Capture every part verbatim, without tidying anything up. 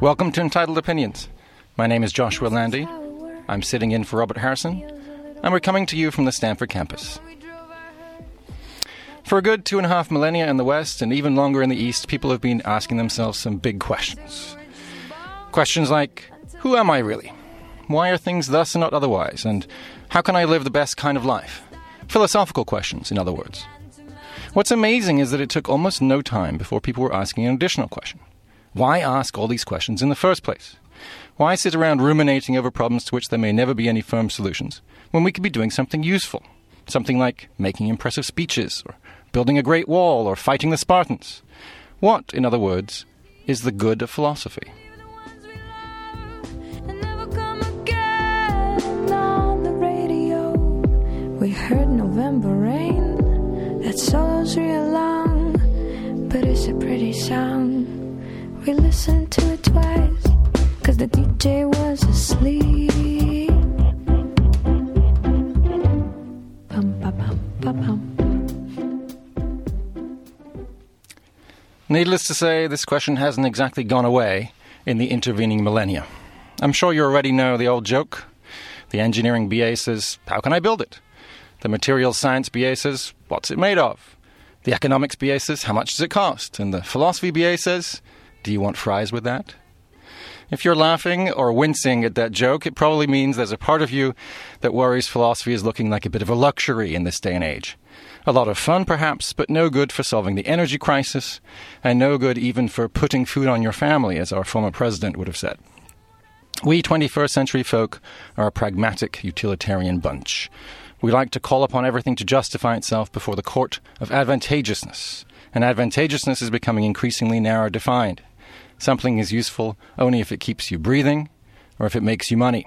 Welcome to Entitled Opinions. My name is Joshua Landy. I'm sitting in for Robert Harrison, and we're coming to you from the Stanford campus. For a good two and a half millennia in the West, and even longer in the East, people have been asking themselves some big questions. Questions like, who am I really? Why are things thus and not otherwise? And how can I live the best kind of life? Philosophical questions, in other words. What's amazing is that it took almost no time before people were asking an additional question. Why ask all these questions in the first place? Why sit around ruminating over problems to which there may never be any firm solutions, when we could be doing something useful? Something like making impressive speeches, or building a great wall, or fighting the Spartans. What, in other words, is the good of philosophy? We heard November rain, that solo's real long, but it's a pretty song. We listened to it twice, cause the D J was asleep. Bum, ba, bum, ba, bum. Needless to say, this question hasn't exactly gone away in the intervening millennia. I'm sure you already know the old joke. The engineering B A says, how can I build it? The materials science B A says, what's it made of? The economics B A says, how much does it cost? And the philosophy B A says, do you want fries with that? If you're laughing or wincing at that joke, it probably means there's a part of you that worries philosophy is looking like a bit of a luxury in this day and age. A lot of fun, perhaps, but no good for solving the energy crisis, and no good even for putting food on your family, as our former president would have said. We twenty-first century folk are a pragmatic, utilitarian bunch. We like to call upon everything to justify itself before the court of advantageousness. And advantageousness is becoming increasingly narrow defined. Something is useful only if it keeps you breathing or if it makes you money.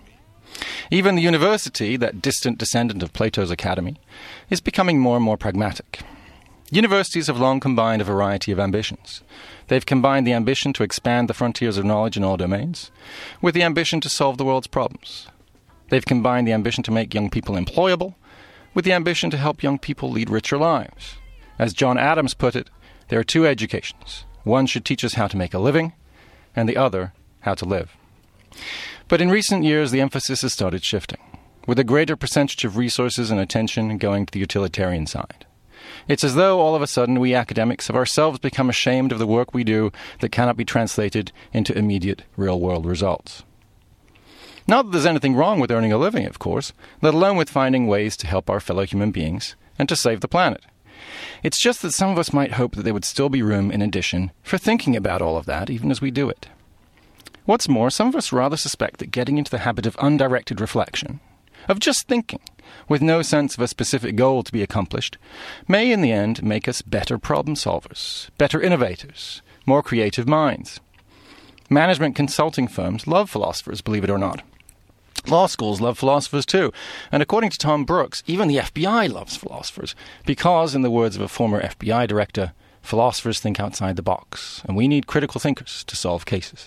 Even the university, that distant descendant of Plato's Academy, is becoming more and more pragmatic. Universities have long combined a variety of ambitions. They've combined the ambition to expand the frontiers of knowledge in all domains with the ambition to solve the world's problems. They've combined the ambition to make young people employable with the ambition to help young people lead richer lives. As John Adams put it, there are two educations. One should teach us how to make a living, and the other, how to live. But in recent years, the emphasis has started shifting, with a greater percentage of resources and attention going to the utilitarian side. It's as though all of a sudden we academics have ourselves become ashamed of the work we do that cannot be translated into immediate real-world results. Not that there's anything wrong with earning a living, of course, let alone with finding ways to help our fellow human beings and to save the planet. It's just that some of us might hope that there would still be room, in addition, for thinking about all of that even as we do it. What's more, some of us rather suspect that getting into the habit of undirected reflection, of just thinking, with no sense of a specific goal to be accomplished, may in the end make us better problem solvers, better innovators, more creative minds. Management consulting firms love philosophers, believe it or not. Law schools love philosophers too, and according to Tom Brooks, even the F B I loves philosophers, because, in the words of a former F B I director, philosophers think outside the box, and we need critical thinkers to solve cases.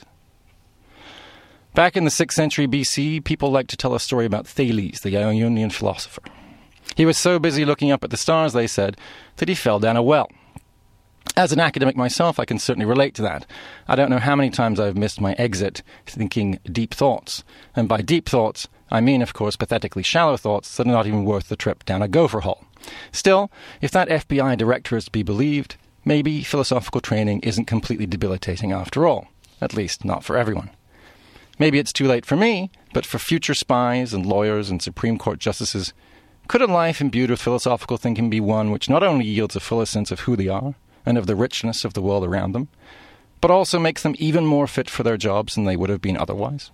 Back in the sixth century B C, people like to tell a story about Thales, the Ionian philosopher. He was so busy looking up at the stars, they said, that he fell down a well. As an academic myself, I can certainly relate to that. I don't know how many times I've missed my exit thinking deep thoughts. And by deep thoughts, I mean, of course, pathetically shallow thoughts that are not even worth the trip down a gopher hole. Still, if that F B I director is to be believed, maybe philosophical training isn't completely debilitating after all. At least, not for everyone. Maybe it's too late for me, but for future spies and lawyers and Supreme Court justices, could a life imbued with philosophical thinking be one which not only yields a fuller sense of who they are, and of the richness of the world around them, but also makes them even more fit for their jobs than they would have been otherwise?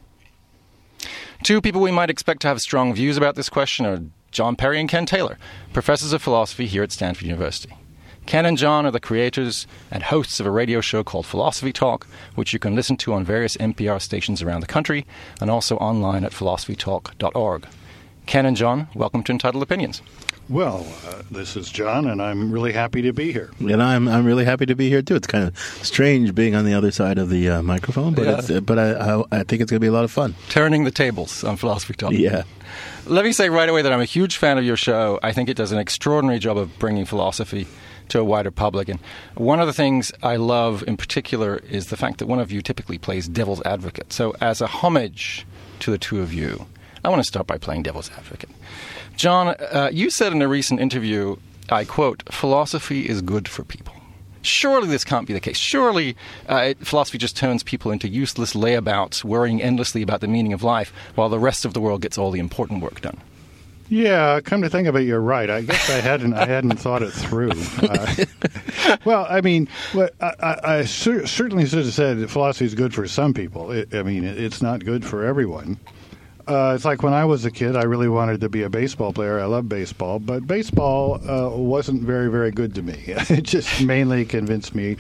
Two people we might expect to have strong views about this question are John Perry and Ken Taylor, professors of philosophy here at Stanford University. Ken and John are the creators and hosts of a radio show called Philosophy Talk, which you can listen to on various N P R stations around the country and also online at philosophy talk dot org. Ken and John, welcome to Entitled Opinions. Well, uh, this is John, and I'm really happy to be here. And I'm I'm really happy to be here too. It's kind of strange being on the other side of the uh, microphone, but yeah. it's, uh, but I, I I think it's going to be a lot of fun. Turning the tables on Philosophy Talk. Yeah. Let me say right away that I'm a huge fan of your show. I think it does an extraordinary job of bringing philosophy to a wider public. And one of the things I love in particular is the fact that one of you typically plays devil's advocate. So as a homage to the two of you, I want to start by playing devil's advocate. John, uh, you said in a recent interview, I quote, "Philosophy is good for people." Surely this can't be the case. Surely uh, it, philosophy just turns people into useless layabouts, worrying endlessly about the meaning of life, while the rest of the world gets all the important work done. Yeah, come to think of it, you're right. I guess I hadn't I hadn't thought it through. Uh, well, I mean, what, I, I, I cer- certainly should have said that philosophy is good for some people. It, I mean, it, it's not good for everyone. Uh, it's like when I was a kid, I really wanted to be a baseball player. I love baseball, but baseball uh, wasn't very, very good to me. It just mainly convinced me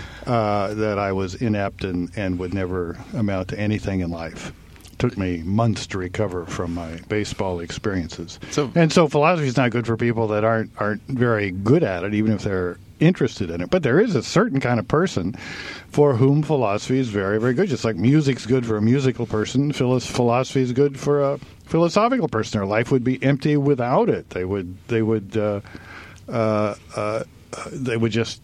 uh, that I was inept and, and would never amount to anything in life. Took me months to recover from my baseball experiences. So, and so philosophy is not good for people that aren't aren't very good at it, even if they're interested in it. But there is a certain kind of person for whom philosophy is very, very good. Just like music's good for a musical person, philosophy is good for a philosophical person. Their life would be empty without it. They would they would uh, uh, uh, they would just.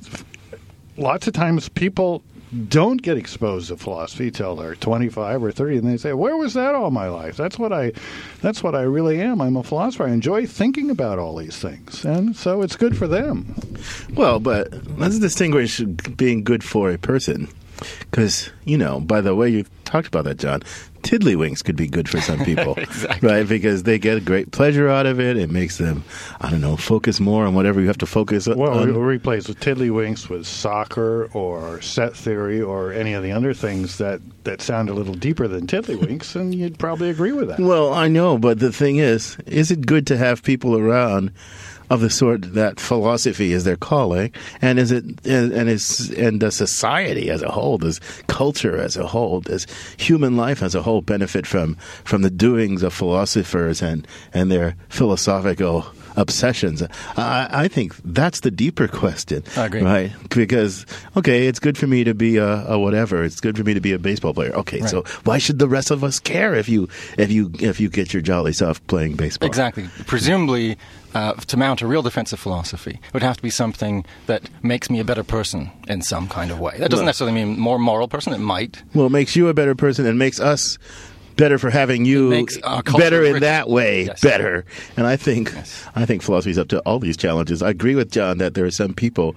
Lots of times people don't get exposed to philosophy till they're twenty-five or thirty, and they say, "Where was that all my life? That's what I, that's what I really am. I'm a philosopher. I enjoy thinking about all these things," and so it's good for them. Well, but let's distinguish being good for a person, because you know, by the way you talked about that, John, tiddlywinks could be good for some people, exactly. Right? Because they get great pleasure out of it. It makes them, I don't know, focus more on whatever you have to focus on. Well, we replace with tiddlywinks with soccer or set theory or any of the other things that, that sound a little deeper than tiddlywinks, and you'd probably agree with that. Well, I know, but the thing is, is it good to have people around of the sort that philosophy is their calling, and is it and, and is and does society as a whole, does culture as a whole, does human life as a whole benefit from from the doings of philosophers and and their philosophical obsessions? I, I think that's the deeper question. I agree. Right? Because, okay, it's good for me to be a, a whatever. It's good for me to be a baseball player. Okay, right. So why should the rest of us care if you if you if you get your jolly self playing baseball? Exactly. Presumably, uh, to mount a real defense of philosophy, it would have to be something that makes me a better person in some kind of way. That doesn't well, necessarily mean more moral person. It might. Well, it makes you a better person and makes us better for having you better in rich. that way, yes. better. And I think yes. I think philosophy is up to all these challenges. I agree with John that there are some people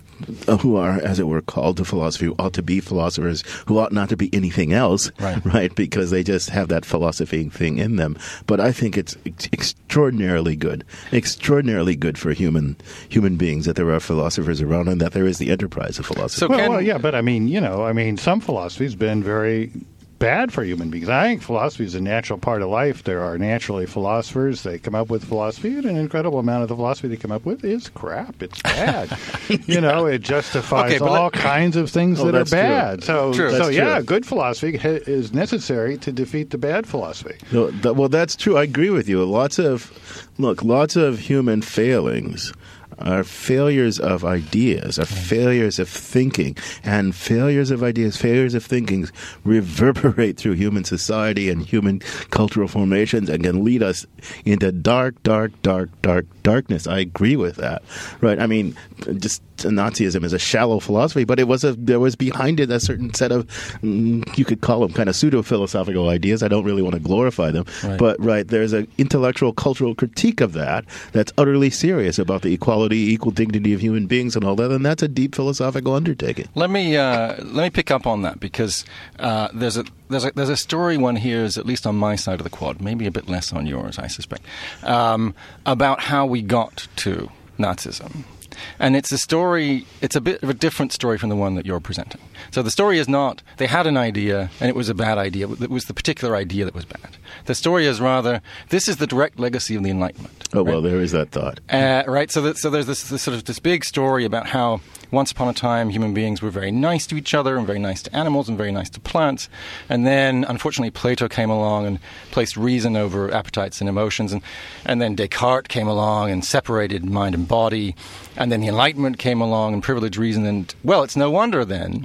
who are, as it were, called to philosophy, who ought to be philosophers, who ought not to be anything else, right? right? Because they just have that philosophy thing in them. But I think it's ex- extraordinarily good, extraordinarily good for human human beings that there are philosophers around and that there is the enterprise of philosophy. So well, can, well, yeah, but I mean, you know, I mean, some philosophy's been very bad for human beings. I think philosophy is a natural part of life. There are naturally philosophers. They come up with philosophy, and an incredible amount of the philosophy they come up with is crap. It's bad. You know, it justifies okay, all let, kinds of things oh, that are bad. True. So, true. so yeah, true. good philosophy ha- is necessary to defeat the bad philosophy. No, th- well, that's true. I agree with you. Lots of, look, lots of human failings are failures of ideas, are failures of thinking, and failures of ideas, failures of thinking reverberate through human society and human cultural formations and can lead us into dark, dark, dark, dark darkness. I agree with that, right? I mean, just Nazism is a shallow philosophy, but it was a there was behind it a certain set of mm, you could call them kind of pseudo philosophical ideas. I don't really want to glorify them, right. but right there's an intellectual, cultural critique of that that's utterly serious about the equality, equal dignity of human beings and all that, and that's a deep philosophical undertaking. Let me uh, let me pick up on that because uh, there's a there's a there's a story one hears, at least on my side of the quad, maybe a bit less on yours, I suspect, um, about how we got to Nazism. And it's a story, it's a bit of a different story from the one that you're presenting. So the story is not, they had an idea and it was a bad idea. It was the particular idea that was bad. The story is rather, this is the direct legacy of the Enlightenment. Oh, right? well, there is that thought. Uh, right, so that, so there's this, this sort of this big story about how once upon a time human beings were very nice to each other and very nice to animals and very nice to plants. And then, unfortunately, Plato came along and placed reason over appetites and emotions. And, and then Descartes came along and separated mind and body. And then the Enlightenment came along and privileged reason. And, well, it's no wonder then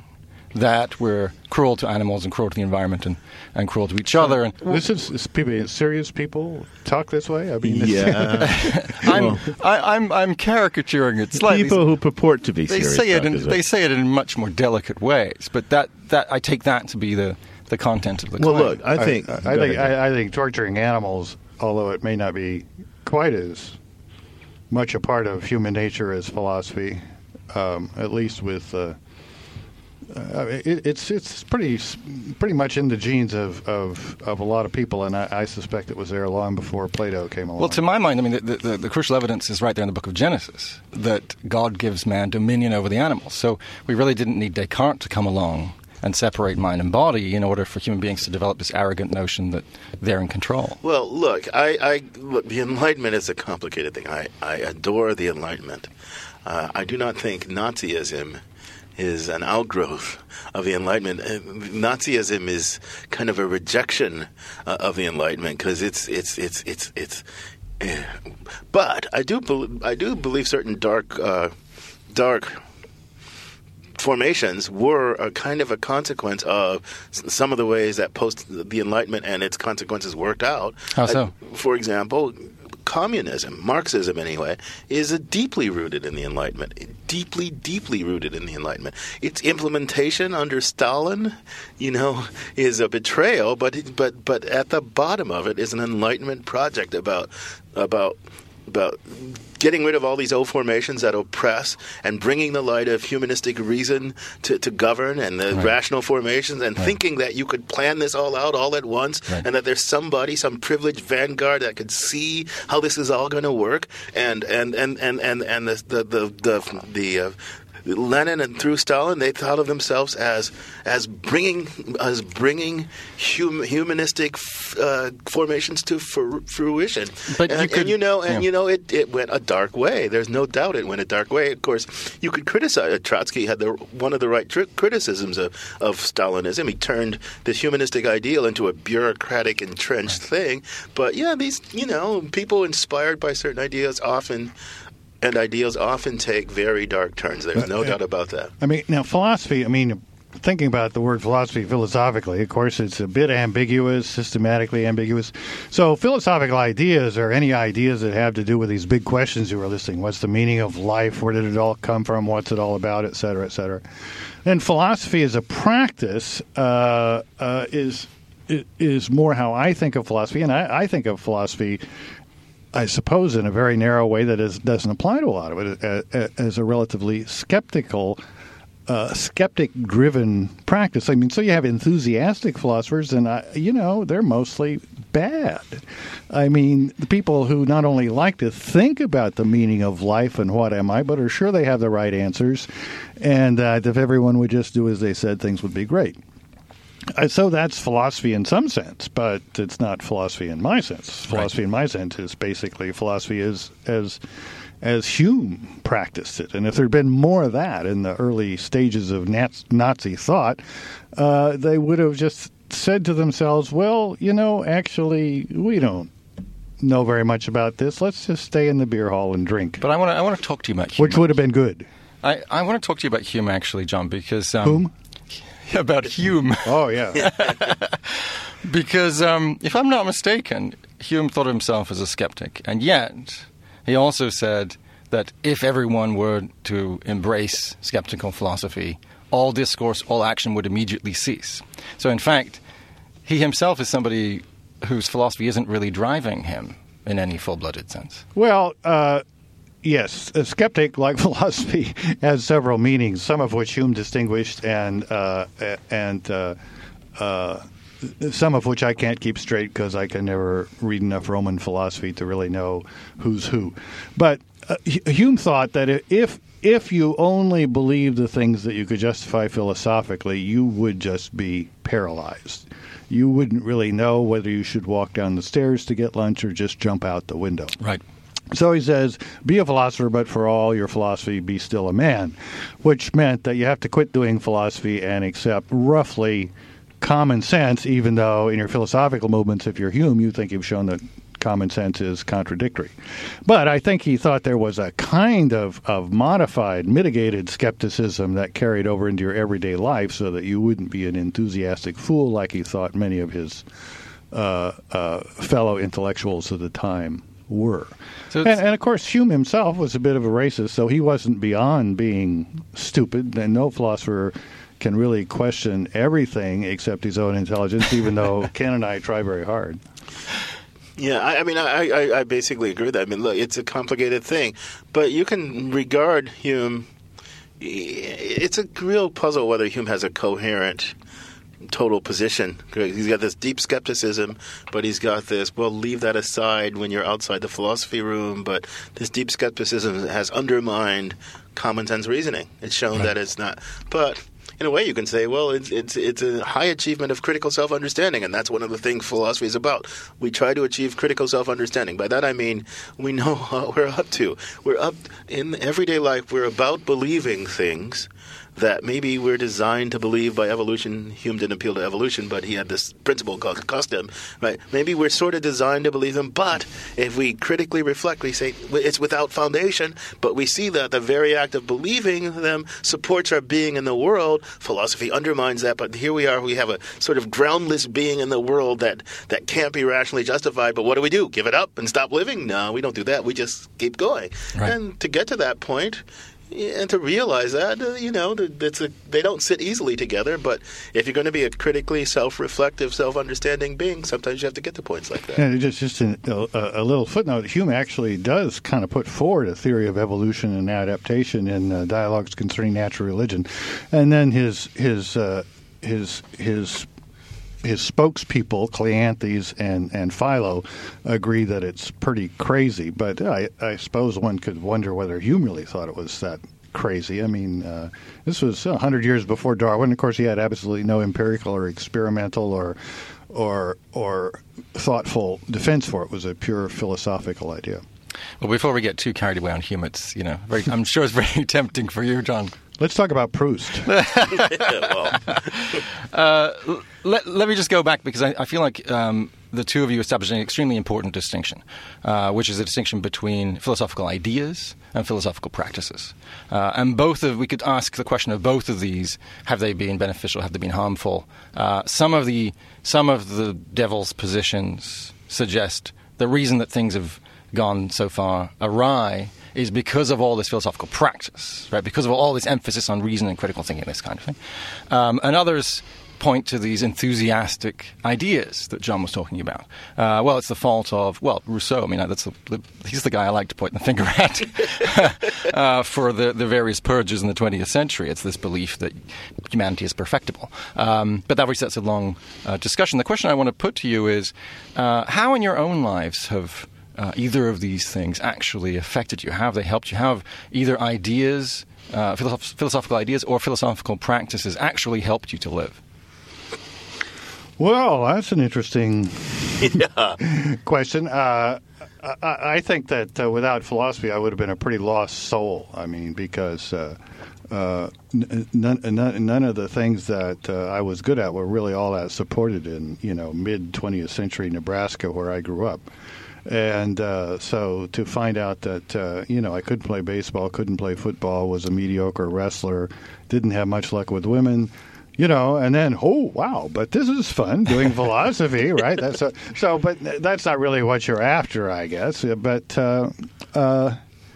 that we're cruel to animals and cruel to the environment and, and cruel to each other. And This is, is people, serious people talk this way? I mean, this- Yeah. I'm, I, I'm I'm caricaturing it slightly. People who purport to be they serious. say it talk in is they right. say it in much more delicate ways, but that, that I take that to be the, the content of the Well, claim. look, I think. I, I go think ahead. I, I think torturing animals, although it may not be quite as much a part of human nature as philosophy, um, at least with uh, uh, it, it's it's pretty pretty much in the genes of, of, of a lot of people, and I, I suspect it was there long before Plato came along. Well, to my mind, I mean, the, the, the crucial evidence is right there in the book of Genesis, that God gives man dominion over the animals. So we really didn't need Descartes to come along and separate mind and body in order for human beings to develop this arrogant notion that they're in control. Well, look, I, I look. The Enlightenment is a complicated thing. I, I adore the Enlightenment. Uh, I do not think Nazism is an outgrowth of the Enlightenment. Uh, Nazism is kind of a rejection uh, of the Enlightenment because it's it's it's it's it's. eh. But I do bel I do believe certain dark uh, dark. formations were a kind of a consequence of s- some of the ways that post the Enlightenment and its consequences worked out. How so? Uh, for example, communism, Marxism anyway, is a deeply rooted in the Enlightenment. Deeply, deeply rooted in the Enlightenment. Its implementation under Stalin, you know, is a betrayal, but it, but but at the bottom of it is an Enlightenment project about about about getting rid of all these old formations that oppress and bringing the light of humanistic reason to, to govern and the Right. rational formations and Right. thinking that you could plan this all out all at once Right. and that there's somebody, some privileged vanguard that could see how this is all going to work and and and and and, and the the the the, the uh, Lenin and through Stalin, they thought of themselves as as bringing as bringing hum, humanistic uh, formations to fru- fruition. But and, you could- and you know, and yeah. you know, it, it went a dark way. There's no doubt it went a dark way. Of course, you could criticize. Trotsky had the one of the right tr- criticisms of, of Stalinism. He turned this humanistic ideal into a bureaucratic, entrenched thing. But yeah, these you know people inspired by certain ideas often. And ideals often take very dark turns. There's no Uh, doubt about that. I mean, now philosophy, I mean, thinking about the word philosophy philosophically, of course, it's a bit ambiguous, systematically ambiguous. So philosophical ideas are any ideas that have to do with these big questions you were listing. What's the meaning of life? Where did it all come from? What's it all about? Et cetera, et cetera. And philosophy as a practice uh, uh, is is more how I think of philosophy. And I, I think of philosophy, I suppose, in a very narrow way that is, doesn't apply to a lot of it, uh, as a relatively skeptical, uh, skeptic-driven practice. I mean, so you have enthusiastic philosophers, and, I, you know, they're mostly bad. I mean, the people who not only like to think about the meaning of life and what am I, but are sure they have the right answers, and that if everyone would just do as they said, things would be great. Uh, So that's philosophy in some sense, but it's not philosophy in my sense. Philosophy in my sense is basically philosophy as as as Hume practiced it. And if there had been more of that in the early stages of Naz- Nazi thought, uh, they would have just said to themselves, well, you know, actually, we don't know very much about this. Let's just stay in the beer hall and drink, But I want to I want to talk to you about Hume. which would have been good. I, I want to talk to you about Hume, actually, John, because... Um, Whom? About Hume. Oh, yeah. Because um, if I'm not mistaken, Hume thought of himself as a skeptic. And yet, he also said that if everyone were to embrace skeptical philosophy, all discourse, all action would immediately cease. So in fact, he himself is somebody whose philosophy isn't really driving him in any full-blooded sense. Well, uh, yes, a skeptic, like philosophy, has several meanings, some of which Hume distinguished, and uh, and uh, uh, some of which I can't keep straight because I can never read enough Roman philosophy to really know who's who. But uh, Hume thought that if if you only believed the things that you could justify philosophically, you would just be paralyzed. You wouldn't really know whether you should walk down the stairs to get lunch or just jump out the window. Right. So he says, be a philosopher, but for all your philosophy, be still a man, which meant that you have to quit doing philosophy and accept roughly common sense, even though in your philosophical movements, if you're Hume, you think you've shown that common sense is contradictory. But I think he thought there was a kind of, of modified, mitigated skepticism that carried over into your everyday life so that you wouldn't be an enthusiastic fool like he thought many of his uh, uh, fellow intellectuals of the time were. So and, and, of course, Hume himself was a bit of a racist, so he wasn't beyond being stupid, and no philosopher can really question everything except his own intelligence, even though Ken and I try very hard. Yeah, I, I mean, I, I, I basically agree with that. I mean, look, it's a complicated thing, but you can regard Hume. It's a real puzzle whether Hume has a coherent total position. He's got this deep skepticism, but he's got this, well, leave that aside when you're outside the philosophy room, but this deep skepticism has undermined common sense reasoning. It's shown right. that it's not. But in a way, you can say, well, it's it's it's a high achievement of critical self-understanding, and that's one of the things philosophy is about. We try to achieve critical self-understanding. By that I mean we know what we're up to. We're up in everyday life. We're about believing things that maybe we're designed to believe by evolution. Hume didn't appeal to evolution, but he had this principle called custom, right? Maybe we're sort of designed to believe them, but if we critically reflect, we say it's without foundation, but we see that the very act of believing them supports our being in the world. Philosophy undermines that, but here we are, we have a sort of groundless being in the world that, that can't be rationally justified, but what do we do? Give it up and stop living? No, we don't do that. We just keep going. Right. And to get to that point, and to realize that, uh, you know, it's a, they don't sit easily together, but if you're going to be a critically self-reflective, self-understanding being, sometimes you have to get to points like that. And just, just an, a, a little footnote, Hume actually does kind of put forward a theory of evolution and adaptation in uh, Dialogues Concerning Natural Religion. And then his his uh, his his his spokespeople, Cleanthes and, and Philo, agree that it's pretty crazy. But I, I suppose one could wonder whether Hume really thought it was that crazy. I mean, uh, this was one hundred years before Darwin. Of course, he had absolutely no empirical or experimental or or or thoughtful defense for it. It was a pure philosophical idea. Well, before we get too carried away on Hume, it's, you know, very, I'm sure it's very tempting for you, John. Let's talk about Proust. uh, let, let me just go back, because I, I feel like um, the two of you established an extremely important distinction, uh, which is a distinction between philosophical ideas and philosophical practices. Uh, and both of, we could ask the question of both of these: have they been beneficial? Have they been harmful? Uh, some of the some of the devil's positions suggest the reason that things have gone so far awry is because of all this philosophical practice, right? Because of all this emphasis on reason and critical thinking, this kind of thing. Um, and others point to these enthusiastic ideas that John was talking about. Uh, well, it's the fault of, well, Rousseau. I mean, that's the, the, he's the guy I like to point the finger at uh, for the, the various purges in the twentieth century. It's this belief that humanity is perfectible. Um, but that obviously that's a long uh, discussion. The question I want to put to you is, uh, how in your own lives have Uh, either of these things actually affected you? How have they helped you? How have either ideas, uh, philosoph- philosophical ideas or philosophical practices actually helped you to live? Well, that's an interesting question. Uh, I, I think that uh, without philosophy, I would have been a pretty lost soul. I mean, because uh, uh, n- none, none, none of the things that uh, I was good at were really all that supported in, you know, mid-twentieth century Nebraska, where I grew up. And uh, so to find out that, uh, you know, I couldn't play baseball, couldn't play football, was a mediocre wrestler, didn't have much luck with women, you know, and then, oh, wow, but this is fun, doing philosophy, right? That's a, so, but that's not really what you're after, I guess. But uh, uh,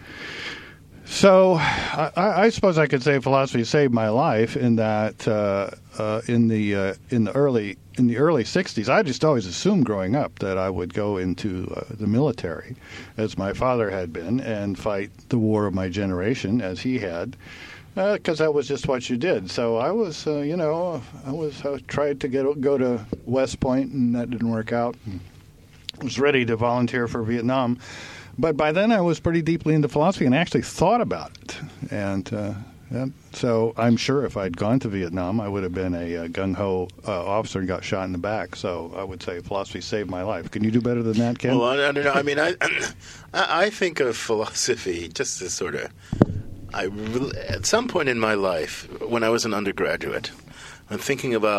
so I, I suppose I could say philosophy saved my life in that uh, uh, in the uh, in the early in the early sixties, I just always assumed growing up that I would go into uh, the military, as my father had been, and fight the war of my generation, as he had, because uh, that was just what you did. So I was, uh, you know, I was I tried to get go to West Point, and that didn't work out. I was ready to volunteer for Vietnam. But by then I was pretty deeply into philosophy and actually thought about it. And uh, yeah, so I'm sure if I'd gone to Vietnam, I would have been a, a gung-ho uh, officer and got shot in the back. So I would say philosophy saved my life. Can you do better than that, Ken? Well, I, I don't know. I mean, I, I think of philosophy just as sort of, I, at some point in my life, when I was an undergraduate, I'm thinking about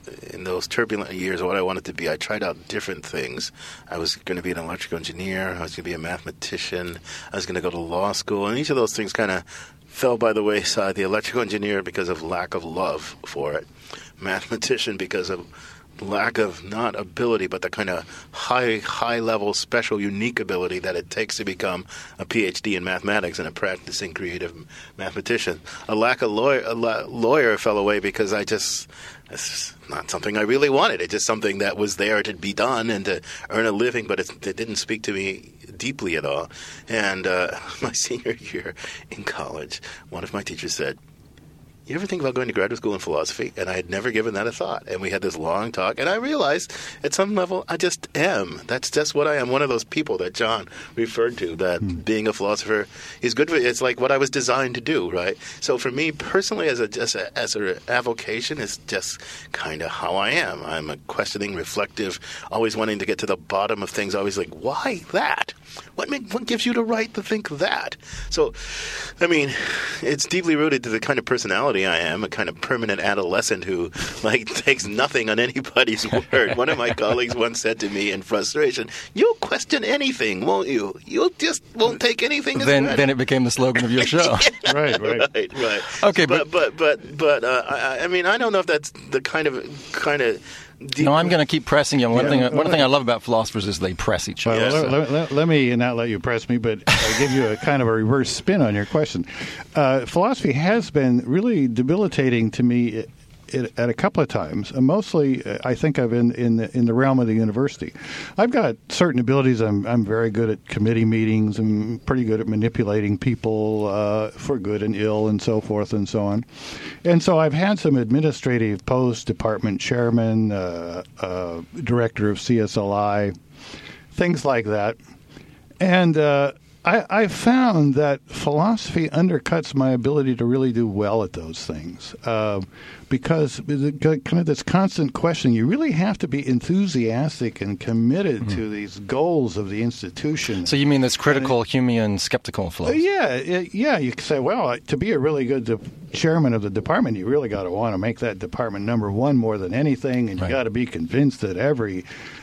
in those turbulent years, what I wanted to be. I tried out different things. I was going to be an electrical engineer. I was going to be a mathematician. I was going to go to law school. And each of those things kind of fell by the wayside. The electrical engineer because of lack of love for it. Mathematician because of lack of not ability, but the kind of high, high-level, special, unique ability that it takes to become a P H D in mathematics and a practicing creative mathematician. A lack of lawyer, a la- lawyer fell away because I just, it's not something I really wanted. It's just something that was there to be done and to earn a living, but it, it didn't speak to me deeply at all. And uh, my senior year in college, one of my teachers said, "You ever think about going to graduate school in philosophy?" And I had never given that a thought. And we had this long talk, and I realized at some level I just am. That's just what I am. One of those people that John referred to, that mm. being a philosopher is good for. It's like what I was designed to do, right? So for me personally, as a as a, as a avocation, it's just kind of how I am. I'm a questioning, reflective, always wanting to get to the bottom of things. Always like, why that? What make, what gives you the right to think that? So, I mean, it's deeply rooted to the kind of personality I am, a kind of permanent adolescent who like takes nothing on anybody's word. One of my colleagues once said to me in frustration, "You'll question anything, won't you? You'll just won't take anything." Then, as then it became the slogan of your show. Yeah, right, right, right, right. Okay, but but but but, but uh, I, I mean, I don't know if that's the kind of kind of. Deep. No, I'm going to keep pressing you. One Yeah, thing, well, one thing I love about philosophers is they press each other. Well, Yes. let, let, let me not let you press me, but I'll give you a kind of a reverse spin on your question. Uh, philosophy has been really debilitating to me at, at a couple of times. Uh, mostly, uh, I think of in in the, in the realm of the university. I've got certain abilities. I'm I'm very good at committee meetings. I'm pretty good at manipulating people uh, for good and ill, and so forth and so on. And so I've had some administrative posts, department chairman, uh, uh, director of C S L I, things like that. And uh, I, I found that philosophy undercuts my ability to really do well at those things uh, because kind of this constant question. You really have to be enthusiastic and committed mm-hmm. to these goals of the institution. So you mean this critical, it, Humean, skeptical uh, philosophy? yeah, it, yeah. You could say, well, to be a really good de- chairman of the department, you really got to want to make that department number one more than anything, and you right. got to be convinced that every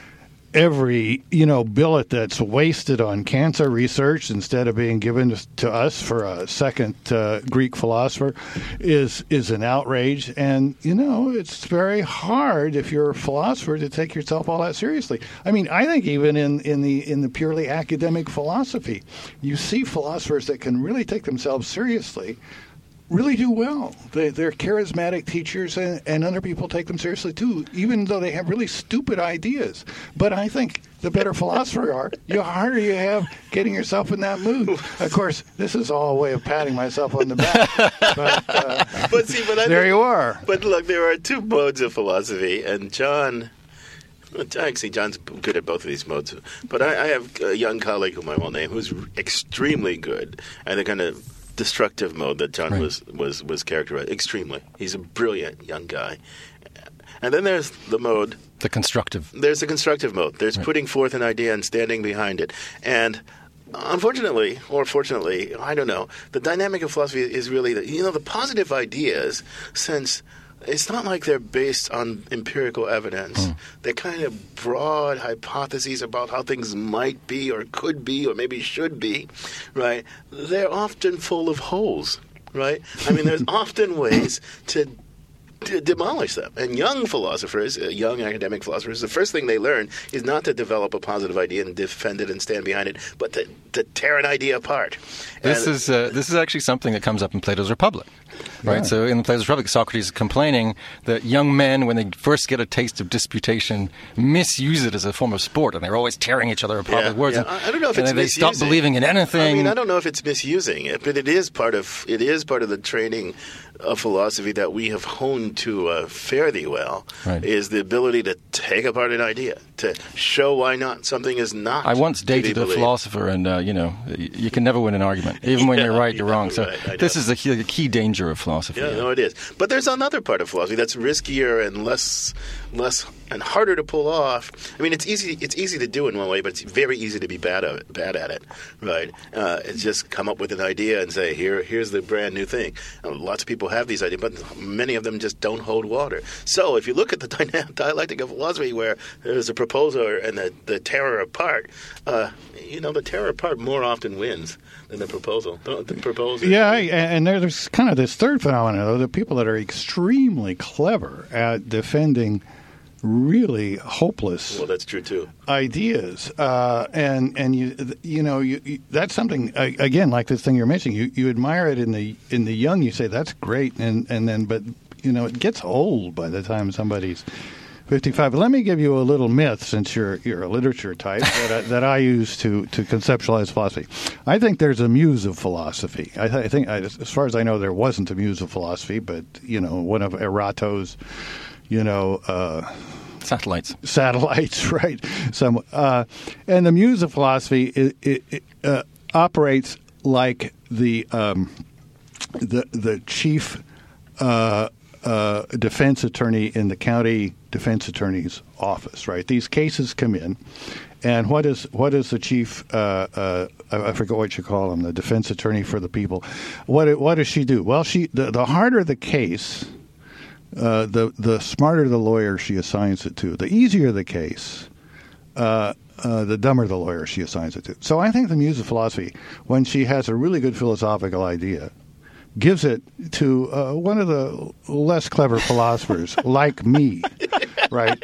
every, you know, billet that's wasted on cancer research instead of being given to us for a second uh, Greek philosopher is is an outrage. And, you know, it's very hard if you're a philosopher to take yourself all that seriously. I mean, I think even in, in the in the purely academic philosophy, you see philosophers that can really take themselves seriously really do well. They, they're charismatic teachers, and, and other people take them seriously, too, even though they have really stupid ideas. But I think the better philosopher you are, the harder you have getting yourself in that mood. Of course, this is all a way of patting myself on the back. But, uh, but see, but I there think, you are. But look, there are two modes of philosophy, and John... Actually, John's good at both of these modes. But I, I have a young colleague whom I won't name who's extremely good at the kind of destructive mode that John right. was, was, was characterized. Extremely. He's a brilliant young guy. And then there's the mode... The constructive. There's the constructive mode. There's right. putting forth an idea and standing behind it. And unfortunately, or fortunately, I don't know, the dynamic of philosophy is really, the, you know, the positive ideas, since... It's not like they're based on empirical evidence. Mm. They're kind of broad hypotheses about how things might be or could be or maybe should be, right? They're often full of holes, right? I mean, there's often ways to to demolish them. And young philosophers, uh, young academic philosophers, the first thing they learn is not to develop a positive idea and defend it and stand behind it, but to, to tear an idea apart. This and, is uh, this is actually something that comes up in Plato's Republic. Right, yeah. So in Plato's Republic, Socrates is complaining that young men, when they first get a taste of disputation, misuse it as a form of sport, and they're always tearing each other apart yeah, with words. Yeah. And, I don't know if and it's they misusing. stop believing in anything. I mean, I don't know if it's misusing it, but it is part of it is part of the training of philosophy that we have honed to uh, fare thee well. Right. Is the ability to take apart an idea, to show why not something is not. I once dated a philosopher, and uh, you know, you can never win an argument, even when yeah, you're right, you're yeah, wrong. So right, this is the key, the key danger of philosophy. Yeah, no, it is. But there's another part of philosophy that's riskier and less less and harder to pull off. I mean, it's easy. It's easy to do in one way, but it's very easy to be bad at it. Bad at it, right? Uh, it's just come up with an idea and say, "Here, here's the brand new thing." Uh, lots of people have these ideas, but many of them just don't hold water. So, if you look at the dyna- dialectic of philosophy, where there's a proposer and the, the tearer apart, uh, you know, the tearer apart more often wins than the proposal. The, the proposer. Yeah, and there's kind of this third phenomenon, though, the people that are extremely clever at defending really hopeless well, that's true too. ideas, uh, and and you you know you, you, that's something again like this thing you're mentioning. You you admire it in the in the young. You say that's great, and and then but you know it gets old by the time somebody's fifty-five. But let me give you a little myth, since you're you're a literature type, that I, that I use to to conceptualize philosophy. I think there's a muse of philosophy. I, th- I think, I, as far as I know, there wasn't a muse of philosophy, but you know, one of Erato's, you know, uh, satellites, satellites, right? Some, uh, and the muse of philosophy it, it, it, uh, operates like the um, the the chief Uh, Uh, defense attorney in the county defense attorney's office, right? These cases come in, and what is what is the chief? Uh, uh, I forget what you call him, the defense attorney for the people. What what does she do? Well, she the, the harder the case, uh, the the smarter the lawyer she assigns it to. The easier the case, uh, uh, the dumber the lawyer she assigns it to. So I think the muse of philosophy, when she has a really good philosophical idea, gives it to uh, one of the less clever philosophers like me, right?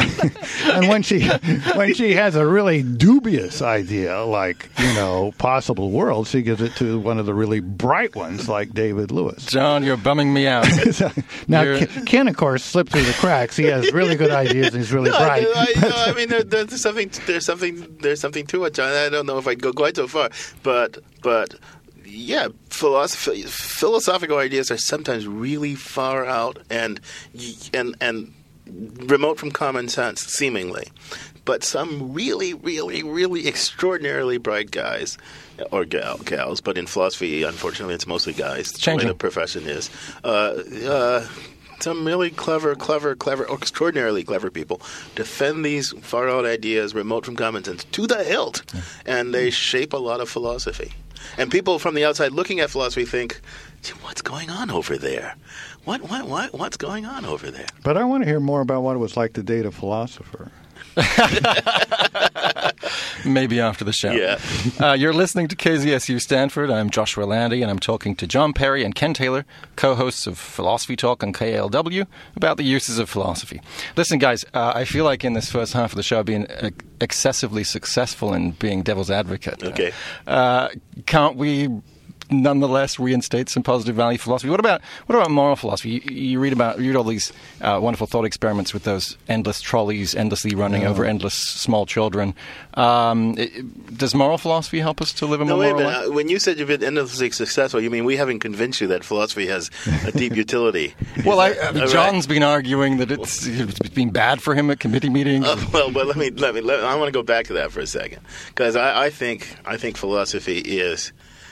And when she when she has a really dubious idea, like, you know, possible world, she gives it to one of the really bright ones like David Lewis. John, you're bumming me out. Now, Ken, Ken, of course, slipped through the cracks. He has really good ideas and he's really no, bright. I, I, no, I mean, there, there's something there's something there's something to it, John. I don't know if I'd go quite so far, but but. Yeah, philosophy, philosophical ideas are sometimes really far out and and and remote from common sense, seemingly. But some really, really, really extraordinarily bright guys or gal, gals, but in philosophy, unfortunately, it's mostly guys. It's the way the profession is. Uh, uh, some really clever, clever, clever, or extraordinarily clever people defend these far-out ideas, remote from common sense, to the hilt, and they shape a lot of philosophy. And people from the outside looking at philosophy think, what's going on over there? What, what, what, what's going on over there? But I want to hear more about what it was like to date a philosopher. Maybe after the show. Yeah. uh, you're listening to K Z S U Stanford. I'm Joshua Landy, and I'm talking to John Perry and Ken Taylor, co-hosts of Philosophy Talk on K A L W, about the uses of philosophy. Listen, guys, uh, I feel like in this first half of the show I've been uh, excessively successful in being devil's advocate. Okay. Uh, can't we nonetheless reinstate some positive value philosophy? What about what about moral philosophy? You, you read about you read all these uh, wonderful thought experiments with those endless trolleys endlessly running yeah. over endless small children. Um, it, does moral philosophy help us to live a no, more wait a moral minute. life? When you said you've been endlessly successful, you mean we haven't convinced you that philosophy has a deep utility? Well, I, that, uh, John's right? been arguing that it's, it's been bad for him at committee meetings. Uh, well, but let me let me. Let, I want to go back to that for a second, because I, I think I think philosophy is.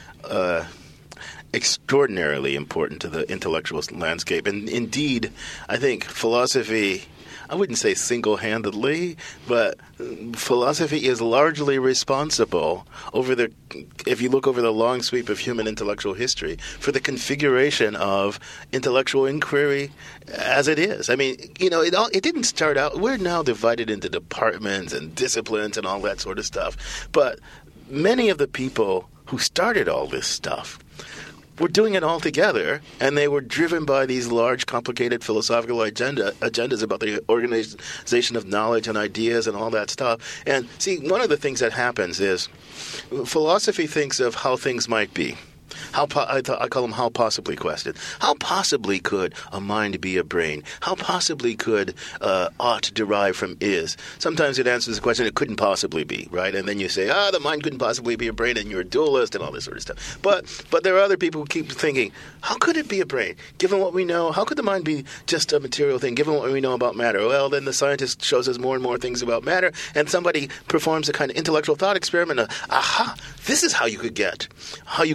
Uh, extraordinarily important to the intellectual landscape. And indeed, I think philosophy, I wouldn't say single-handedly, but philosophy is largely responsible over the, if you look over the long sweep of human intellectual history, for the configuration of intellectual inquiry as it is. I mean, you know, it all, it didn't start out, we're now divided into departments and disciplines and all that sort of stuff. But many of the people who started all this stuff were doing it all together, and they were driven by these large, complicated philosophical agenda agendas about the organization of knowledge and ideas and all that stuff. And see, one of the things that happens is philosophy thinks of how things might be. How po- I, th- I call them how possibly questions. How possibly could a mind be a brain? How possibly could uh, ought derive from is? Sometimes it answers the question, it couldn't possibly be, right? And then you say, ah, the mind couldn't possibly be a brain, and you're a dualist and all this sort of stuff. But but there are other people who keep thinking, how could it be a brain? Given what we know, how could the mind be just a material thing, given what we know about matter? Well, then the scientist shows us more and more things about matter, and somebody performs a kind of intellectual thought experiment of, aha, this is how you could get, how you could possibly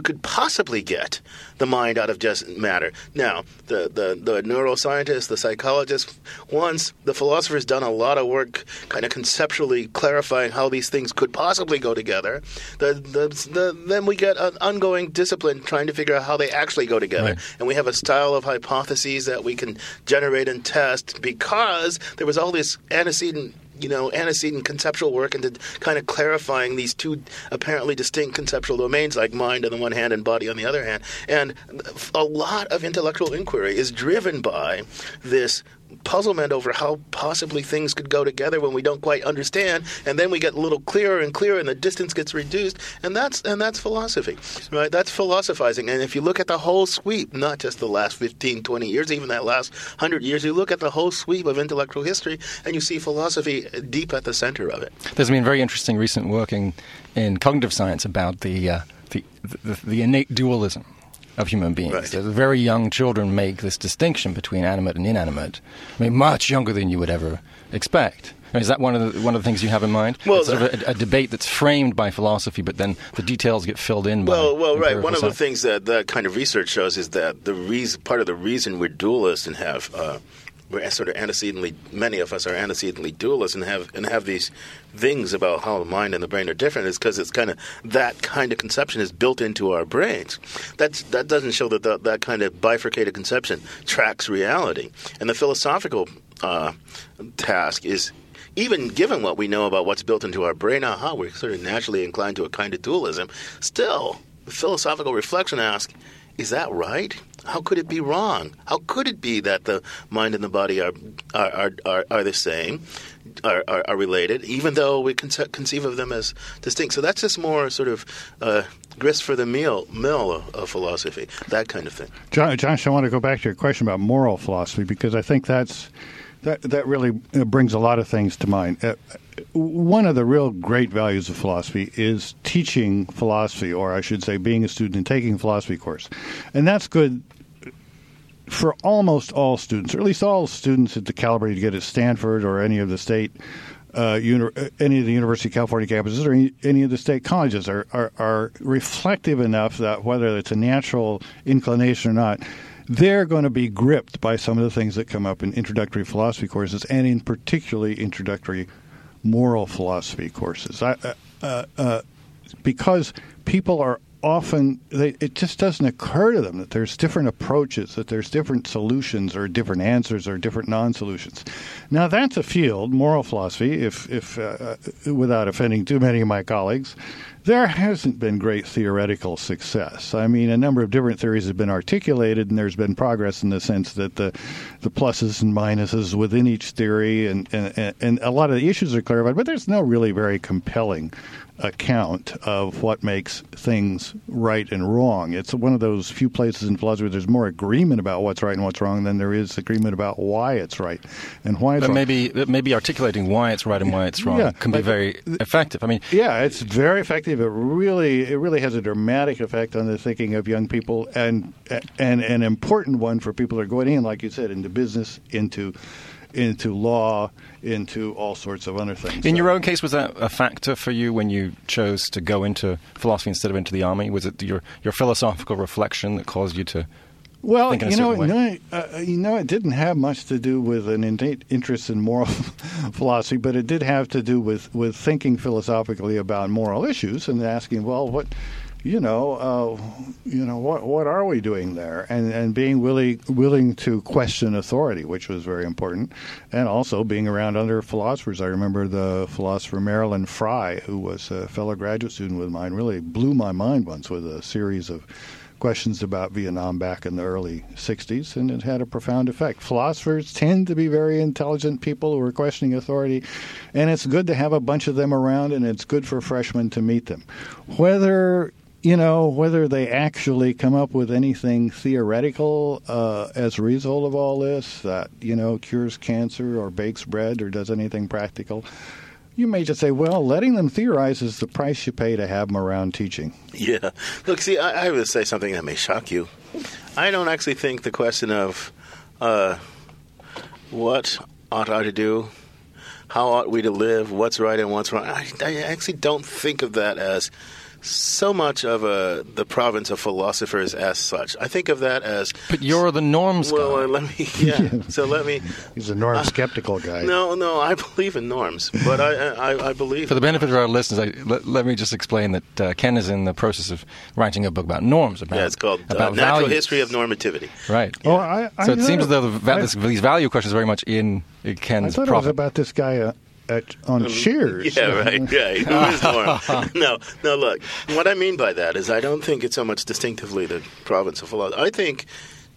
possibly get the mind out of just matter. Now, the, the, the neuroscientists, the psychologists, once the philosopher's done a lot of work kind of conceptually clarifying how these things could possibly go together, the, the, the, then we get an ongoing discipline trying to figure out how they actually go together. Right. And we have a style of hypotheses that we can generate and test because there was all this antecedent you know, antecedent conceptual work into kind of clarifying these two apparently distinct conceptual domains like mind on the one hand and body on the other hand. And a lot of intellectual inquiry is driven by this puzzlement over how possibly things could go together when we don't quite understand, and then we get a little clearer and clearer and the distance gets reduced, and that's and that's philosophy, right? That's philosophizing. And if you look at the whole sweep, not just the last fifteen, twenty years, even that last one hundred years, you look at the whole sweep of intellectual history and you see philosophy deep at the center of it. There's been very interesting recent work in, in cognitive science about the, uh, the, the the innate dualism of human beings. Right. So very young children make this distinction between animate and inanimate. I mean, much younger than you would ever expect. I mean, is that one of the one of the things you have in mind? Well, it's sort of a, a debate that's framed by philosophy, but then the details get filled in by well, well, right. empirical One of the science. things that that kind of research shows is that the reason, part of the reason we're dualists and have uh, we're sort of antecedently, many of us are antecedently dualists and have and have these things about how the mind and the brain are different is because it's kind of that kind of conception is built into our brains. That's that doesn't show that the, that kind of bifurcated conception tracks reality. And the philosophical uh, task is, even given what we know about what's built into our brain, aha, we're sort of naturally inclined to a kind of dualism. Still, the philosophical reflection asks, is that right? How could it be wrong? How could it be that the mind and the body are are are, are, are the same, are, are, are related, even though we conce- conceive of them as distinct? So that's just more sort of uh, grist for the meal, mill of, of philosophy, that kind of thing. John, Josh, I want to go back to your question about moral philosophy because I think that's that that really brings a lot of things to mind. Uh, one of the real great values of philosophy is teaching philosophy, or I should say being a student and taking a philosophy course. And that's good for almost all students, or at least all students at the caliber you get at Stanford or any of the state, uh, uni- any of the University of California campuses or any, any of the state colleges are, are, are reflective enough that whether it's a natural inclination or not, they're going to be gripped by some of the things that come up in introductory philosophy courses, and in particularly introductory moral philosophy courses. I, uh, uh, because people are often, they, it just doesn't occur to them that there's different approaches, that there's different solutions or different answers or different non-solutions. Now, that's a field, moral philosophy, if, if uh, without offending too many of my colleagues, there hasn't been great theoretical success. I mean, a number of different theories have been articulated, and there's been progress in the sense that the the pluses and minuses within each theory, and, and, and a lot of the issues are clarified, but there's no really very compelling account of what makes things right and wrong. It's one of those few places in philosophy where there's more agreement about what's right and what's wrong than there is agreement about why it's right and why it's but wrong. Maybe, maybe articulating why it's right and why it's wrong Yeah, can be like, very effective. I mean, yeah, it's very effective. It really, it really has a dramatic effect on the thinking of young people, and and an important one for people that are going in, like you said, into business, into into law, into all sorts of other things. in So- your own case, was that a factor for you when you chose to go into philosophy instead of into the army? Was it your, your philosophical reflection that caused you to Well, think in a you know, certain way? no, uh, you know, it didn't have much to do with an innate interest in moral philosophy, but it did have to do with, with thinking philosophically about moral issues and asking, well, what, you know, uh, you know, what what are we doing there, and and being willing willing to question authority, which was very important, and also being around other philosophers. I remember the philosopher Marilyn Frye, who was a fellow graduate student with mine, really blew my mind once with a series of questions about Vietnam back in the early sixties, and it had a profound effect. Philosophers tend to be very intelligent people who are questioning authority, and it's good to have a bunch of them around, and it's good for freshmen to meet them. Whether you know, whether they actually come up with anything theoretical uh, as a result of all this that, you know, cures cancer or bakes bread or does anything practical, you may just say, well, letting them theorize is the price you pay to have them around teaching. Yeah. Look, see, I, I would say something that may shock you. I don't actually think the question of uh, what ought I to do, how ought we to live, what's right and what's wrong, I, I actually don't think of that as so much of a, the province of philosophers as such. I think of that as... But you're the norms well, guy. Uh, let me, yeah. So let me... He's a norm skeptical guy. No, no, I believe in norms, but I, I, I believe... For the benefit of our listeners, I, let, let me just explain that uh, Ken is in the process of writing a book about norms. About, yeah, it's called uh, about Natural values. History of Normativity. Right. Oh, I, I so it seems as though the, va- I, this, these value questions are very much in, in I Ken's thought profit. it was about this guy uh, at, on Cheers. Yeah, right, right. Who is norm? no, no, look, what I mean by that is I don't think it's so much distinctively the province of philosophy. I think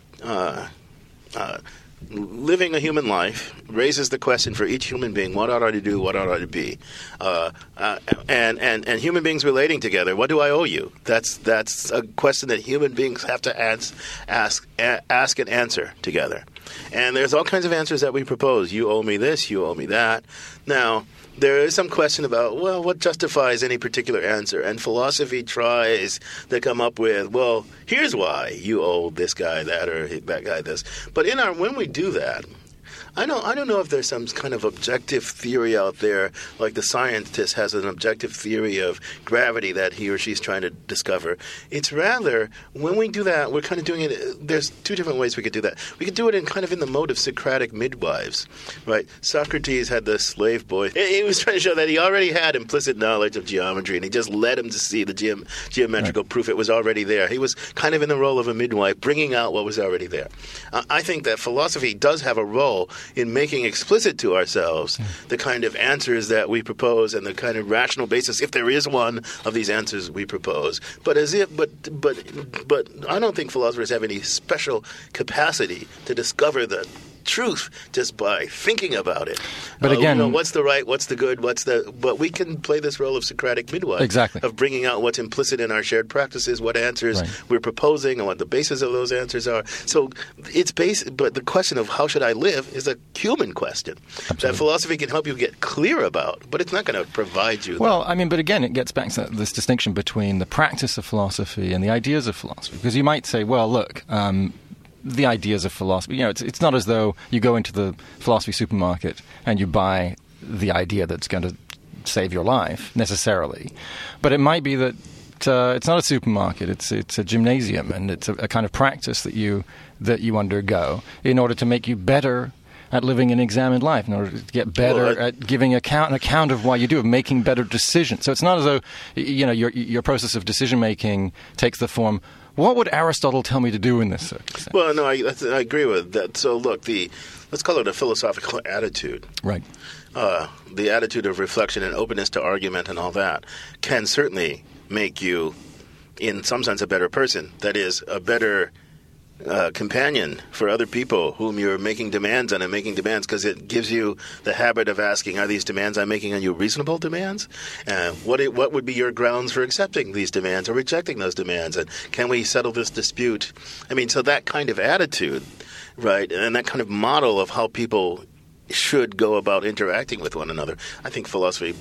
uh, uh, living a human life raises the question for each human being, what ought I to do, what ought I to be? Uh, uh, and, and, and human beings relating together, what do I owe you? That's that's a question that human beings have to ask, ask, a- ask and answer together. And there's all kinds of answers that we propose. You owe me this, you owe me that. Now, there is some question about, well, what justifies any particular answer? And philosophy tries to come up with, well, here's why you owe this guy that or that guy this. But in our when we do that, I don't I don't know if there's some kind of objective theory out there, like the scientist has an objective theory of gravity that he or she's trying to discover. It's rather, when we do that, we're kind of doing it, there's two different ways we could do that. We could do it in kind of in the mode of Socratic midwives, right? Socrates had the slave boy. He was trying to show that he already had implicit knowledge of geometry, and he just led him to see the geom- geometrical right. proof. It was already there. He was kind of in the role of a midwife, bringing out what was already there. Uh, I think that philosophy does have a role in making explicit to ourselves mm. the kind of answers that we propose and the kind of rational basis, if there is one, of these answers we propose. But as if, but but but I don't think philosophers have any special capacity to discover the truth just by thinking about it. But uh, again, you know, what's the right, what's the good, what's the... But we can play this role of Socratic midwife. Exactly. Of bringing out what's implicit in our shared practices, what answers right. we're proposing, and what the basis of those answers are. So it's basic, but the question of how should I live is a human question Absolutely. that philosophy can help you get clear about, but it's not going to provide you... Well, I mean, but again, it gets back to this distinction between the practice of philosophy and the ideas of philosophy. Because you might say, well, look... Um, the ideas of philosophy. You know, it's it's not as though you go into the philosophy supermarket and you buy the idea that's going to save your life necessarily, but it might be that uh, it's not a supermarket. It's it's a gymnasium, and it's a, a kind of practice that you that you undergo in order to make you better at living an examined life, in order to get better well, I, at giving account, an account of why you do, of making better decisions. So it's not as though, you know, your your process of decision making takes the form. What would Aristotle tell me to do in this circumstance? Well, no, I, I agree with that. So, look, the let's call it a philosophical attitude. Right. Uh, the attitude of reflection and openness to argument and all that can certainly make you, in some sense, a better person. That is, a better uh, companion for other people whom you're making demands on and making demands, because it gives you the habit of asking, are these demands I'm making on you reasonable demands? Uh, what it, what would be your grounds for accepting these demands or rejecting those demands? And can we settle this dispute? I mean, so that kind of attitude, right, and that kind of model of how people should go about interacting with one another, I think philosophy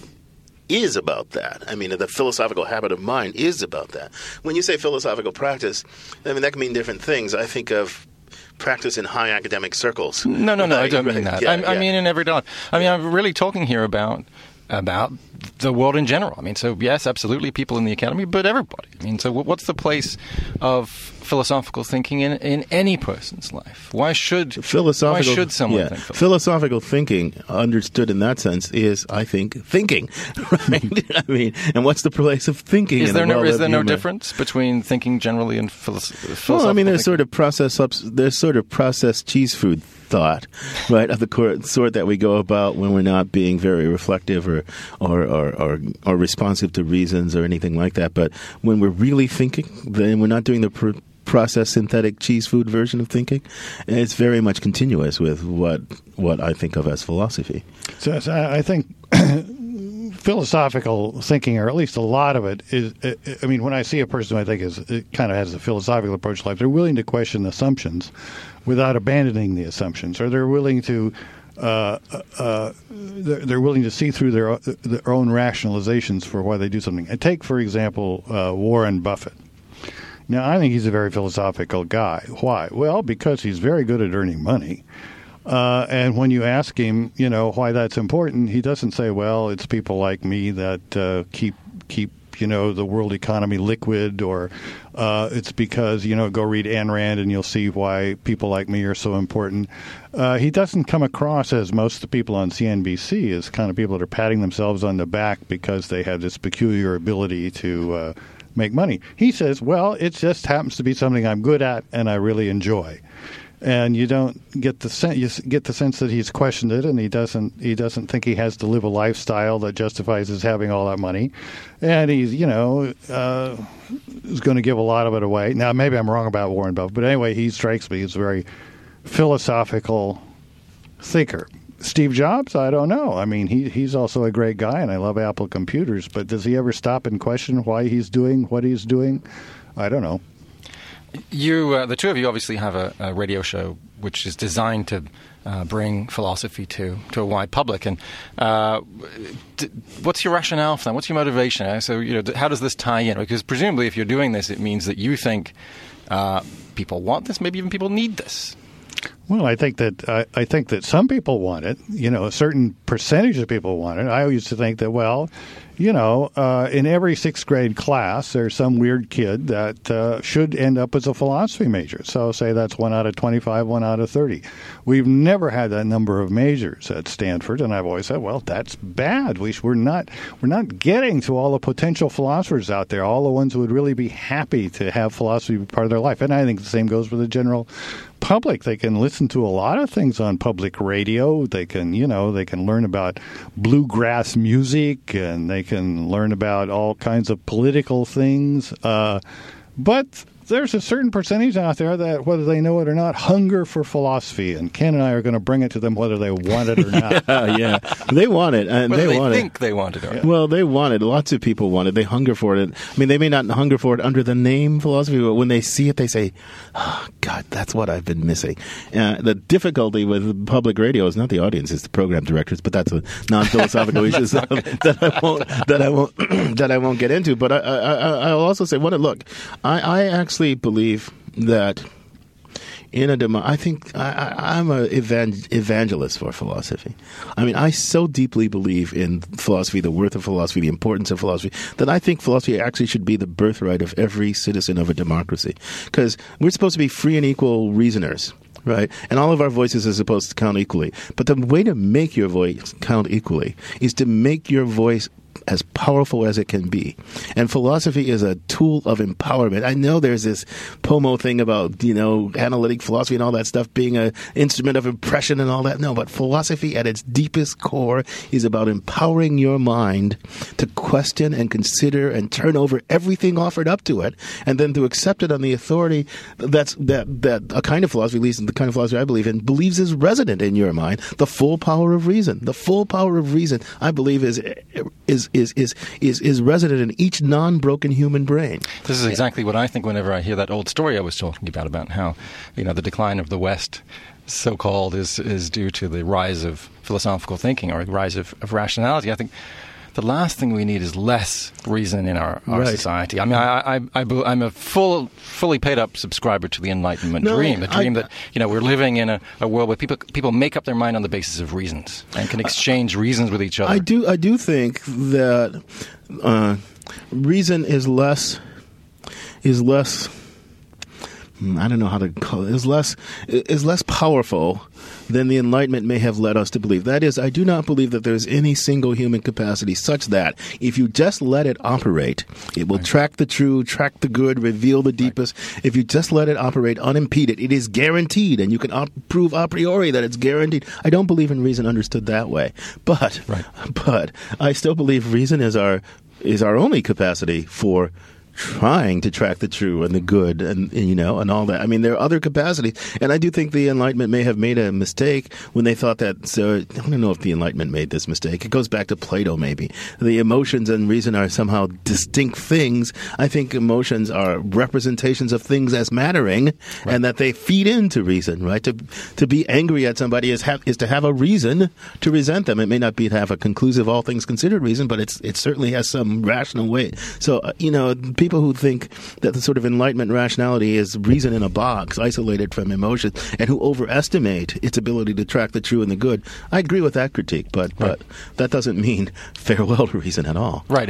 is about that. I mean, the philosophical habit of mind is about that. When you say philosophical practice, I mean, that can mean different things. I think of practice in high academic circles. No, no, no, right, I don't right, mean that. yeah, I, yeah. I mean in everyday life. I mean, I'm really talking here about about the world in general. I mean, so yes, absolutely, people in the academy, but everybody. I mean, so what's the place of philosophical thinking in, in any person's life? Why should philosophical, why should someone yeah, think philosophical? philosophical thinking, understood in that sense, is, I think, thinking. Right? I mean, and what's the place of thinking? Is in there a no is there no human? difference between thinking generally and philos- philosophical? Well, I mean, there's thinking? sort of process ups, there's sort of processed cheese food thought, right, of the cor- sort that we go about when we're not being very reflective or or, or or or responsive to reasons or anything like that. But when we're really thinking, then we're not doing the pr- processed synthetic cheese food version of thinking. And it's very much continuous with what what I think of as philosophy. So, so I think philosophical thinking, or at least a lot of it, is. I mean, when I see a person who I think is it kind of has a philosophical approach to life, they're willing to question assumptions without abandoning the assumptions, or they're willing to uh, uh, they're, they're willing to see through their their own rationalizations for why they do something. And take, for example, uh, Warren Buffett. Now, I think he's a very philosophical guy. Why? Well, because he's very good at earning money. Uh, and when you ask him, you know, why that's important, he doesn't say, well, it's people like me that uh, keep keep you know, the world economy liquid, or uh, it's because, you know, go read Ayn Rand and you'll see why people like me are so important. Uh, he doesn't come across, as most of the people on C N B C, as kind of people that are patting themselves on the back because they have this peculiar ability to uh, make money. He says, well, it just happens to be something I'm good at and I really enjoy. And you don't get the sen- you get the sense that he's questioned it, and he doesn't he doesn't think he has to live a lifestyle that justifies his having all that money, and he's you know uh, is going to give a lot of it away. Now maybe I'm wrong about Warren Buffett, but anyway, he strikes me as a very philosophical thinker. Steve Jobs, I don't know. I mean, he he's also a great guy, and I love Apple computers, but does he ever stop and question why he's doing what he's doing? I don't know. You, uh, the two of you, obviously have a, a radio show which is designed to uh, bring philosophy to, to a wide public. And uh, d- what's your rationale for that? What's your motivation? Uh, so, you know, d- how does this tie in? Because presumably, if you're doing this, it means that you think uh, people want this, maybe even people need this. Well, I think that I, I think that some people want it. You know, a certain percentage of people want it. I used to think that, well, you know, uh, in every sixth grade class, there's some weird kid that uh, should end up as a philosophy major. So say that's one out of twenty-five, one out of thirty. We've never had that number of majors at Stanford, and I've always said, well, that's bad. We, we're not we're not getting to all the potential philosophers out there, all the ones who would really be happy to have philosophy be part of their life. And I think the same goes for the general public. They can listen to a lot of things on public radio. They can, you know, they can learn about bluegrass music, and they can learn about all kinds of political things. Uh, but there's a certain percentage out there that, whether they know it or not, hunger for philosophy. And Ken and I are going to bring it to them whether they want it or not. uh, yeah, they want it. And Whether they, they want think it. they want it or not. Well, they want it. Lots of people want it. They hunger for it. I mean, they may not hunger for it under the name philosophy, but when they see it, they say, oh, God, that's what I've been missing. Uh, the difficulty with public radio is not the audience, it's the program directors, but that's a non-philosophical issue that, that I won't that I won't that I won't get into. But I, I, I'll also say, well, look, I, I actually believe that in a demo, I think I, I, I'm an evan- evangelist for philosophy. I mean, I so deeply believe in philosophy, the worth of philosophy, the importance of philosophy, that I think philosophy actually should be the birthright of every citizen of a democracy. Because we're supposed to be free and equal reasoners. Right? And all of our voices are supposed to count equally. But the way to make your voice count equally is to make your voice as powerful as it can be. And philosophy is a tool of empowerment. I know there's this P O M O thing about, you know, analytic philosophy and all that stuff being an instrument of impression and all that. No, but philosophy at its deepest core is about empowering your mind to question and consider and turn over everything offered up to it, and then to accept it on the authority that's that that a kind of philosophy, at least the kind of philosophy I believe in, believes is resident in your mind. The full power of reason. The full power of reason, I believe, is is is is is, is resident in each non-broken human brain. This is exactly what I think whenever I hear that old story I was talking about, about how, you know, the decline of the West, so-called, is is due to the rise of philosophical thinking or the rise of, of rationality. I think the last thing we need is less reason in our, our right. society. I mean, I, I, I, I'm a full, fully paid-up subscriber to the Enlightenment no, dream, the dream I, that, you know, we're living in a, a world where people people make up their mind on the basis of reasons and can exchange I, reasons with each other. I do, I do think that uh, reason is less is less. I don't know how to call it. Is less is less powerful than the Enlightenment may have led us to believe. That is, I do not believe that there's any single human capacity such that if you just let it operate, it will right. track the true, track the good, reveal the deepest. Right. If you just let it operate unimpeded, it is guaranteed, and you can op- prove a priori that it's guaranteed. I don't believe in reason understood that way, but right. but I still believe reason is our is our only capacity for trying to track the true and the good and, and, you know, and all that. I mean, there are other capacities. And I do think the Enlightenment may have made a mistake when they thought that, so I don't know if the Enlightenment made this mistake. It goes back to Plato, maybe. The emotions and reason are somehow distinct things. I think emotions are representations of things as mattering, right. and that they feed into reason, right? To to be angry at somebody is have, is to have a reason to resent them. It may not be to have a conclusive, all things considered reason, but it's it certainly has some rational weight. So, uh, you know, people People who think that the sort of Enlightenment rationality is reason in a box, isolated from emotion, and who overestimate its ability to track the true and the good, I agree with that critique, but, right. but that doesn't mean farewell to reason at all. Right, exactly.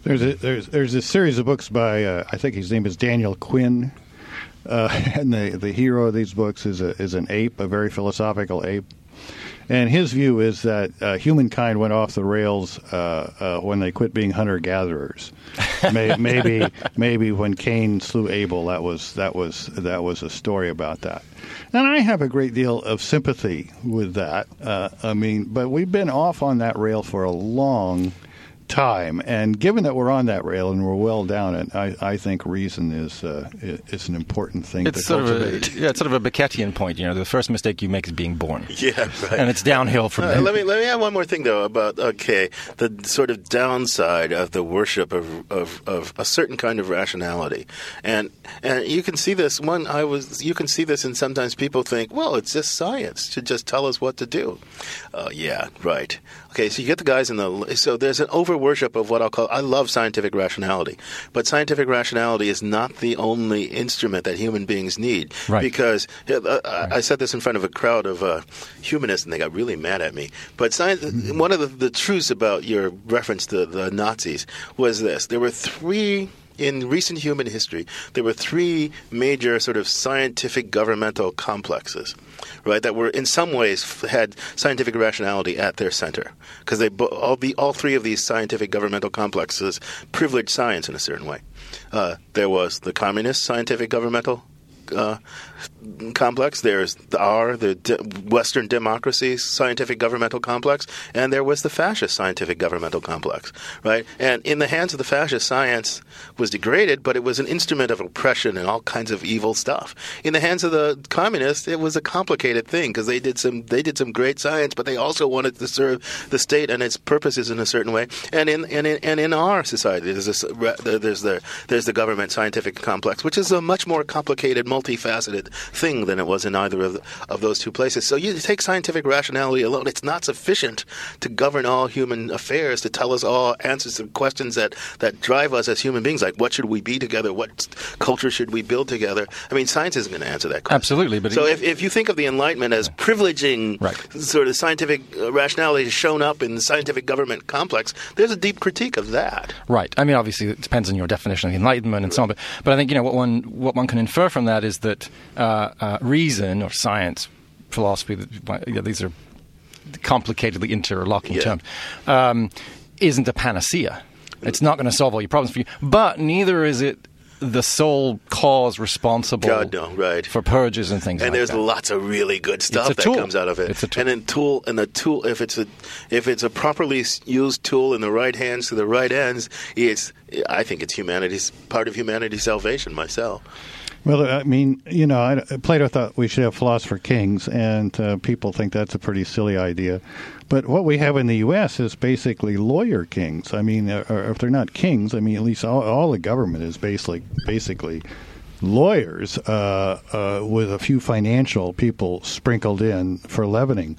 There's a, there's there's a series of books by uh, I think his name is Daniel Quinn, uh, and the the hero of these books is a is an ape, a very philosophical ape, and his view is that uh, humankind went off the rails uh, uh, when they quit being hunter gatherers. May, maybe maybe when Cain slew Abel, that was that was that was a story about that. And I have a great deal of sympathy with that. Uh, I mean, but we've been off on that rail for a long time, and given that we're on that rail and we're well down it, I, I think reason is uh, is an important thing it's to sort cultivate. Of a, yeah, it's sort of a Beckettian point. You know, the first mistake you make is being born. Yeah, right. And it's downhill from Uh, there. let me let me add one more thing though about okay the sort of downside of the worship of, of, of a certain kind of rationality, and and you can see this one I was you can see this and sometimes people think, well, it's just science to just tell us what to do. Uh, yeah, right. Okay, so you get the guys in the so there's an over worship of what I'll call I love scientific rationality, but scientific rationality is not the only instrument that human beings need. Right. Because uh, I, I said this in front of a crowd of uh, humanists, and they got really mad at me. But science, mm-hmm. one of the, the truths about your reference to the Nazis was this: there were three. In recent human history, there were three major sort of scientific governmental complexes, right, that were in some ways f- had scientific rationality at their center, because they bo- all the all three of these scientific governmental complexes privileged science in a certain way. Uh, there was the communist scientific governmental Uh, complex. There's the R, the de- Western democracy scientific governmental complex, and there was the fascist scientific governmental complex, right? And in the hands of the fascist, science was degraded, but it was an instrument of oppression and all kinds of evil stuff. In the hands of the communists, it was a complicated thing because they did some they did some great science, but they also wanted to serve the state and its purposes in a certain way. And in and in, and in our society, there's this, there's the there's the government scientific complex, which is a much more complicated, multifaceted thing than it was in either of, the, of those two places. So you take scientific rationality alone, it's not sufficient to govern all human affairs, to tell us all answers to questions that, that drive us as human beings, like what should we be together, what culture should we build together. I mean, science isn't going to answer that question. Absolutely. But so it, if, if you think of the Enlightenment as privileging right. sort of scientific rationality shown up in the scientific government complex, there's a deep critique of that. Right. I mean, obviously, it depends on your definition of the Enlightenment and so on. But, but I think, you know, what one what one can infer from that is that uh, uh, reason or science, philosophy, you know, these are complicatedly interlocking yeah. terms, um, isn't a panacea. It's not going to solve all your problems for you. But neither is it the sole cause responsible God, no, right. for purges and things and like there's that. lots of really good stuff that tool. comes out of it. It's a tool. And then tool and the tool if it's a if it's a properly used tool in the right hands to the right ends, it's I think it's humanity's part of humanity's salvation myself. Well, I mean, you know, I, Plato thought we should have philosopher kings, and uh, people think that's a pretty silly idea. But what we have in the U S is basically lawyer kings. I mean, or, or if they're not kings, I mean, at least all, all the government is basically basically lawyers uh, uh, with a few financial people sprinkled in for leavening.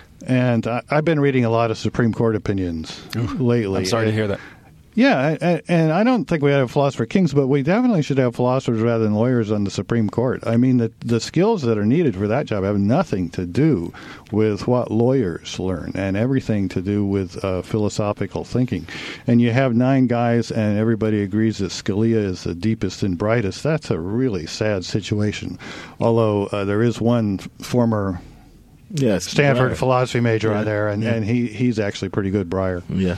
And I, I've been reading a lot of Supreme Court opinions Ooh, lately. I'm sorry and, to hear that. Yeah, and I don't think we have philosopher kings, but we definitely should have philosophers rather than lawyers on the Supreme Court. I mean, the the skills that are needed for that job have nothing to do with what lawyers learn and everything to do with uh, philosophical thinking. And you have nine guys and everybody agrees that Scalia is the deepest and brightest. That's a really sad situation, although uh, there is one former Yes, Stanford Breyer. philosophy major yeah. on there, and, yeah. and he, he's actually pretty good, Breyer. Yeah.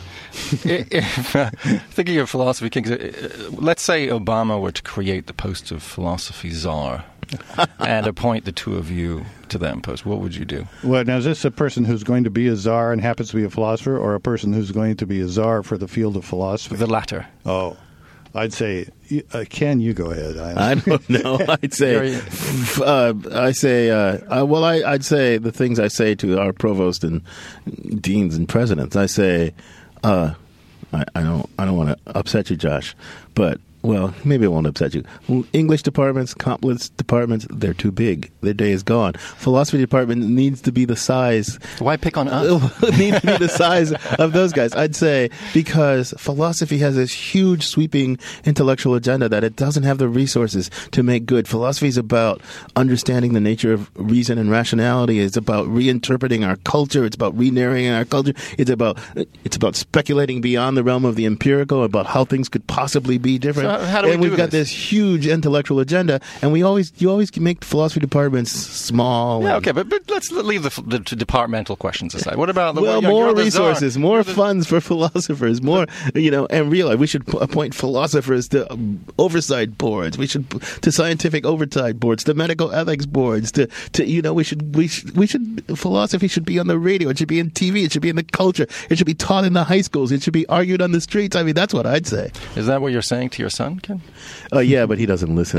if, uh, thinking of philosophy kings, uh, let's say Obama were to create the post of philosophy czar and appoint the two of you to that post, what would you do? Well, now, is this a person who's going to be a czar and happens to be a philosopher, or a person who's going to be a czar for the field of philosophy? The latter. Oh. I'd say, uh, Ken, you go ahead. I don't know. I'd say, uh, I say, uh, uh, well, I, I'd say the things I say to our provost and deans and presidents. I say, uh, I, I don't, I don't want to upset you, Josh, but well, maybe it won't upset you. English departments, complex departments, they're too big. Their day is gone. Philosophy department needs to be the size. Why pick on us? needs to be the size of those guys. I'd say because philosophy has this huge, sweeping intellectual agenda that it doesn't have the resources to make good. Philosophy is about understanding the nature of reason and rationality. It's about reinterpreting our culture. It's about re-narrating our culture. It's about it's about speculating beyond the realm of the empirical about how things could possibly be different. So how do we and do we've got this? this huge intellectual agenda, and we always you always make philosophy departments small. Yeah, and, okay, but, but let's leave the, the departmental questions aside. What about the well, you're, more you're the resources, czar. more You're the- funds for philosophers, more you know, and realize we should p- appoint philosophers to um, oversight boards. We should p- to scientific oversight boards, to medical ethics boards. To, to you know, we should we should, we should philosophy should be on the radio. It should be in T V. It should be in the culture. It should be taught in the high schools. It should be argued on the streets. I mean, that's what I'd say. Is that what you're saying to your son, Ken? Oh, yeah, but he doesn't listen.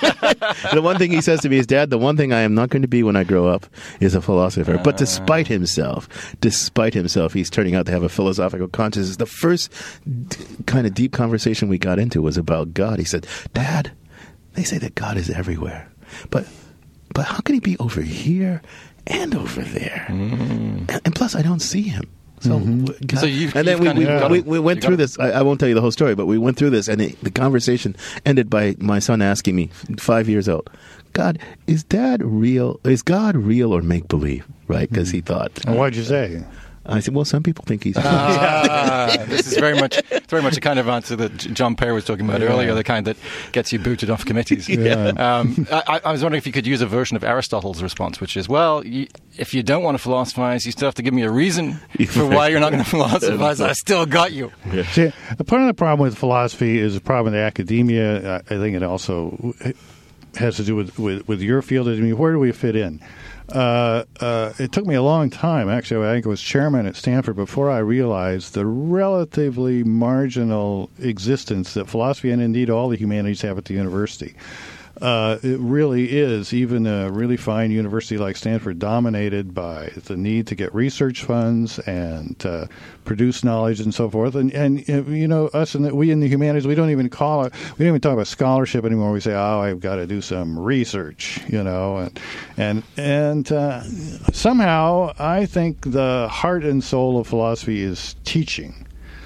The one thing he says to me is, Dad, the one thing I am not going to be when I grow up is a philosopher. But despite himself, despite himself, he's turning out to have a philosophical consciousness. The first d- kind of deep conversation we got into was about God. He said, Dad, they say that God is everywhere. But but how can he be over here and over there? Mm. And, and plus, I don't see him. So, Mm-hmm. God, So you've- and then you've we, kind we, of got we, it. we went You through got it. this. I, I won't tell you the whole story, but we went through this, and it, the conversation ended by my son asking me, five years old, God, is Dad real? Is God real or make believe? Right? Because he thought. And what'd you say? I said, well, some people think he's. Ah, this is very much, it's very much the kind of answer that J- John Perry was talking about Yeah. earlier, the kind that gets you booted off committees. Yeah. Um, I, I was wondering if you could use a version of Aristotle's response, which is, well, you, if you don't want to philosophize, you still have to give me a reason for why you're not going to philosophize. I still got you. See, a part of the problem with philosophy is a problem with academia. I I think it also has to do with, with, with your field. I mean, where do we fit in? Uh, uh, it took me a long time, actually. I think I was chairman at Stanford before I realized the relatively marginal existence that philosophy and indeed all the humanities have at the university. Uh, it really is, even a really fine university like Stanford, dominated by the need to get research funds and uh, produce knowledge and so forth. And, and you know, us and we in the humanities, we don't even call it, we don't even talk about scholarship anymore. We say, oh, I've got to do some research, you know. And and, and uh, somehow I think the heart and soul of philosophy is teaching.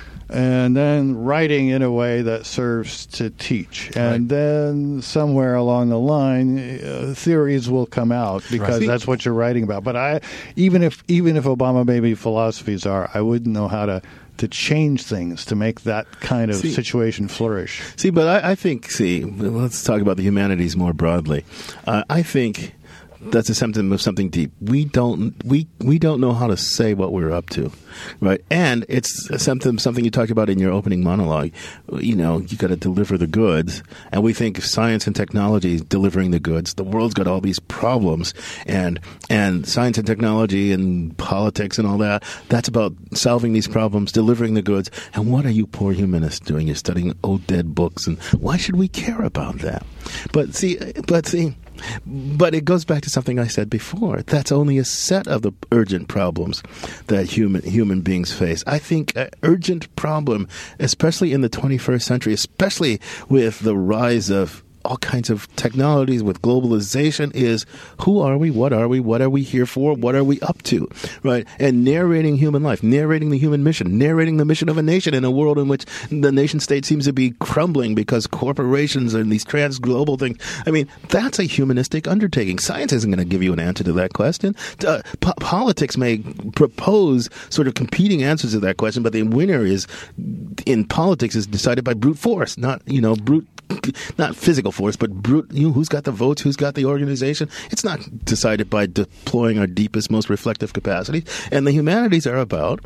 And then writing in a way that serves to teach. And Right. then somewhere along the line, uh, theories will come out because Right. that's what you're writing about. But I, even if even if Obama maybe philosophies are, I wouldn't know how to, to change things to make that kind of See- situation flourish. See, but I, I think, see, let's talk about the humanities more broadly. Uh, I think that's a symptom of something deep. We don't we we don't know how to say what we're up to, right? And it's a symptom something you talked about in your opening monologue. You know, you got to deliver the goods, and we think science and technology is delivering the goods. The world's got all these problems, and and science and technology and politics and all that. That's about solving these problems, delivering the goods. And what are you poor humanists doing? You're studying old dead books, and why should we care about that? But see, but see. But it goes back to something I said before. That's only a set of the urgent problems that human human beings face. I think an urgent problem, especially in the twenty-first century, especially with the rise of all kinds of technologies, with globalization, is who are we, what are we, what are we here for, what are we up to, right? And narrating human life, narrating the human mission, narrating the mission of a nation in a world in which the nation state seems to be crumbling because corporations and these trans-global things. I mean, that's a humanistic undertaking. Science isn't going to give you an answer to that question. Uh, po- politics may propose sort of competing answers to that question, but the winner is, in politics, is decided by brute force, not, you know, brute not physical force, but brute, you know, who's got the votes, who's got the organization. It's not decided by deploying our deepest, most reflective capacities. And the humanities are about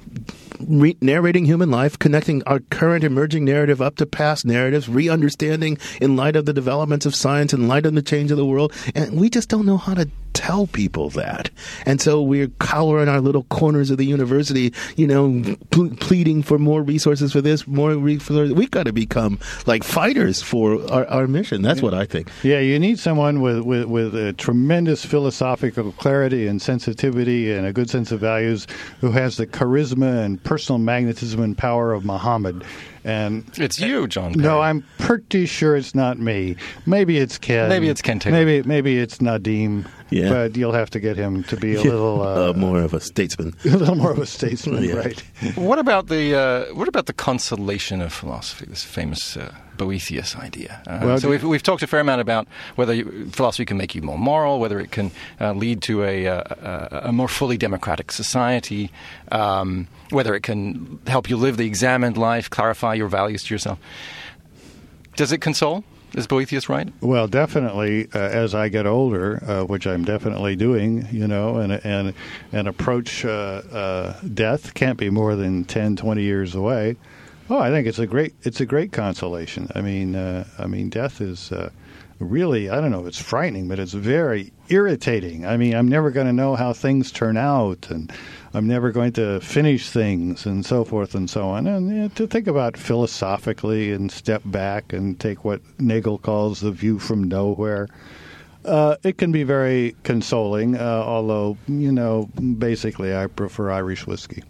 re- narrating human life, connecting our current emerging narrative up to past narratives, re-understanding in light of the developments of science, in light of the change of the world. And we just don't know how to tell people that. And so we're cowering our little corners of the university, you know, ple- pleading for more resources for this, more resources. We've got to become like fighters for our, our mission. That's what I think. Yeah, you need someone with, with, with a tremendous philosophical clarity and sensitivity and a good sense of values who has the charisma and personal magnetism and power of Muhammad. And It's you, John Perry. no, I'm pretty sure it's not me. Maybe it's Ken. Maybe it's Ken Taylor. Maybe maybe it's Nadim. Yeah. But you'll have to get him to be a little uh, uh, more of a statesman. a little more of a statesman, Yeah. right? What about the uh, what about the consolation of philosophy? This famous uh, Boethius idea. Uh, Well, so do- we've we've talked a fair amount about whether you, philosophy can make you more moral, whether it can uh, lead to a, uh, a a more fully democratic society, um, whether it can help you live the examined life, clarify your values to yourself. Does it console? Is Boethius right? Well, definitely. Uh, as I get older, uh, which I'm definitely doing, you know, and and and approach uh, uh, death, can't be more than ten, twenty years away. Oh, I think it's a great it's a great consolation. I mean, uh, I mean, death is uh, really, I don't know if it's frightening, but it's very irritating. I mean, I'm never going to know how things turn out, and I'm never going to finish things, and so forth and so on. And you know, to think about philosophically and step back and take what Nagel calls the view from nowhere, uh, it can be very consoling, uh, although, you know, basically I prefer Irish whiskey.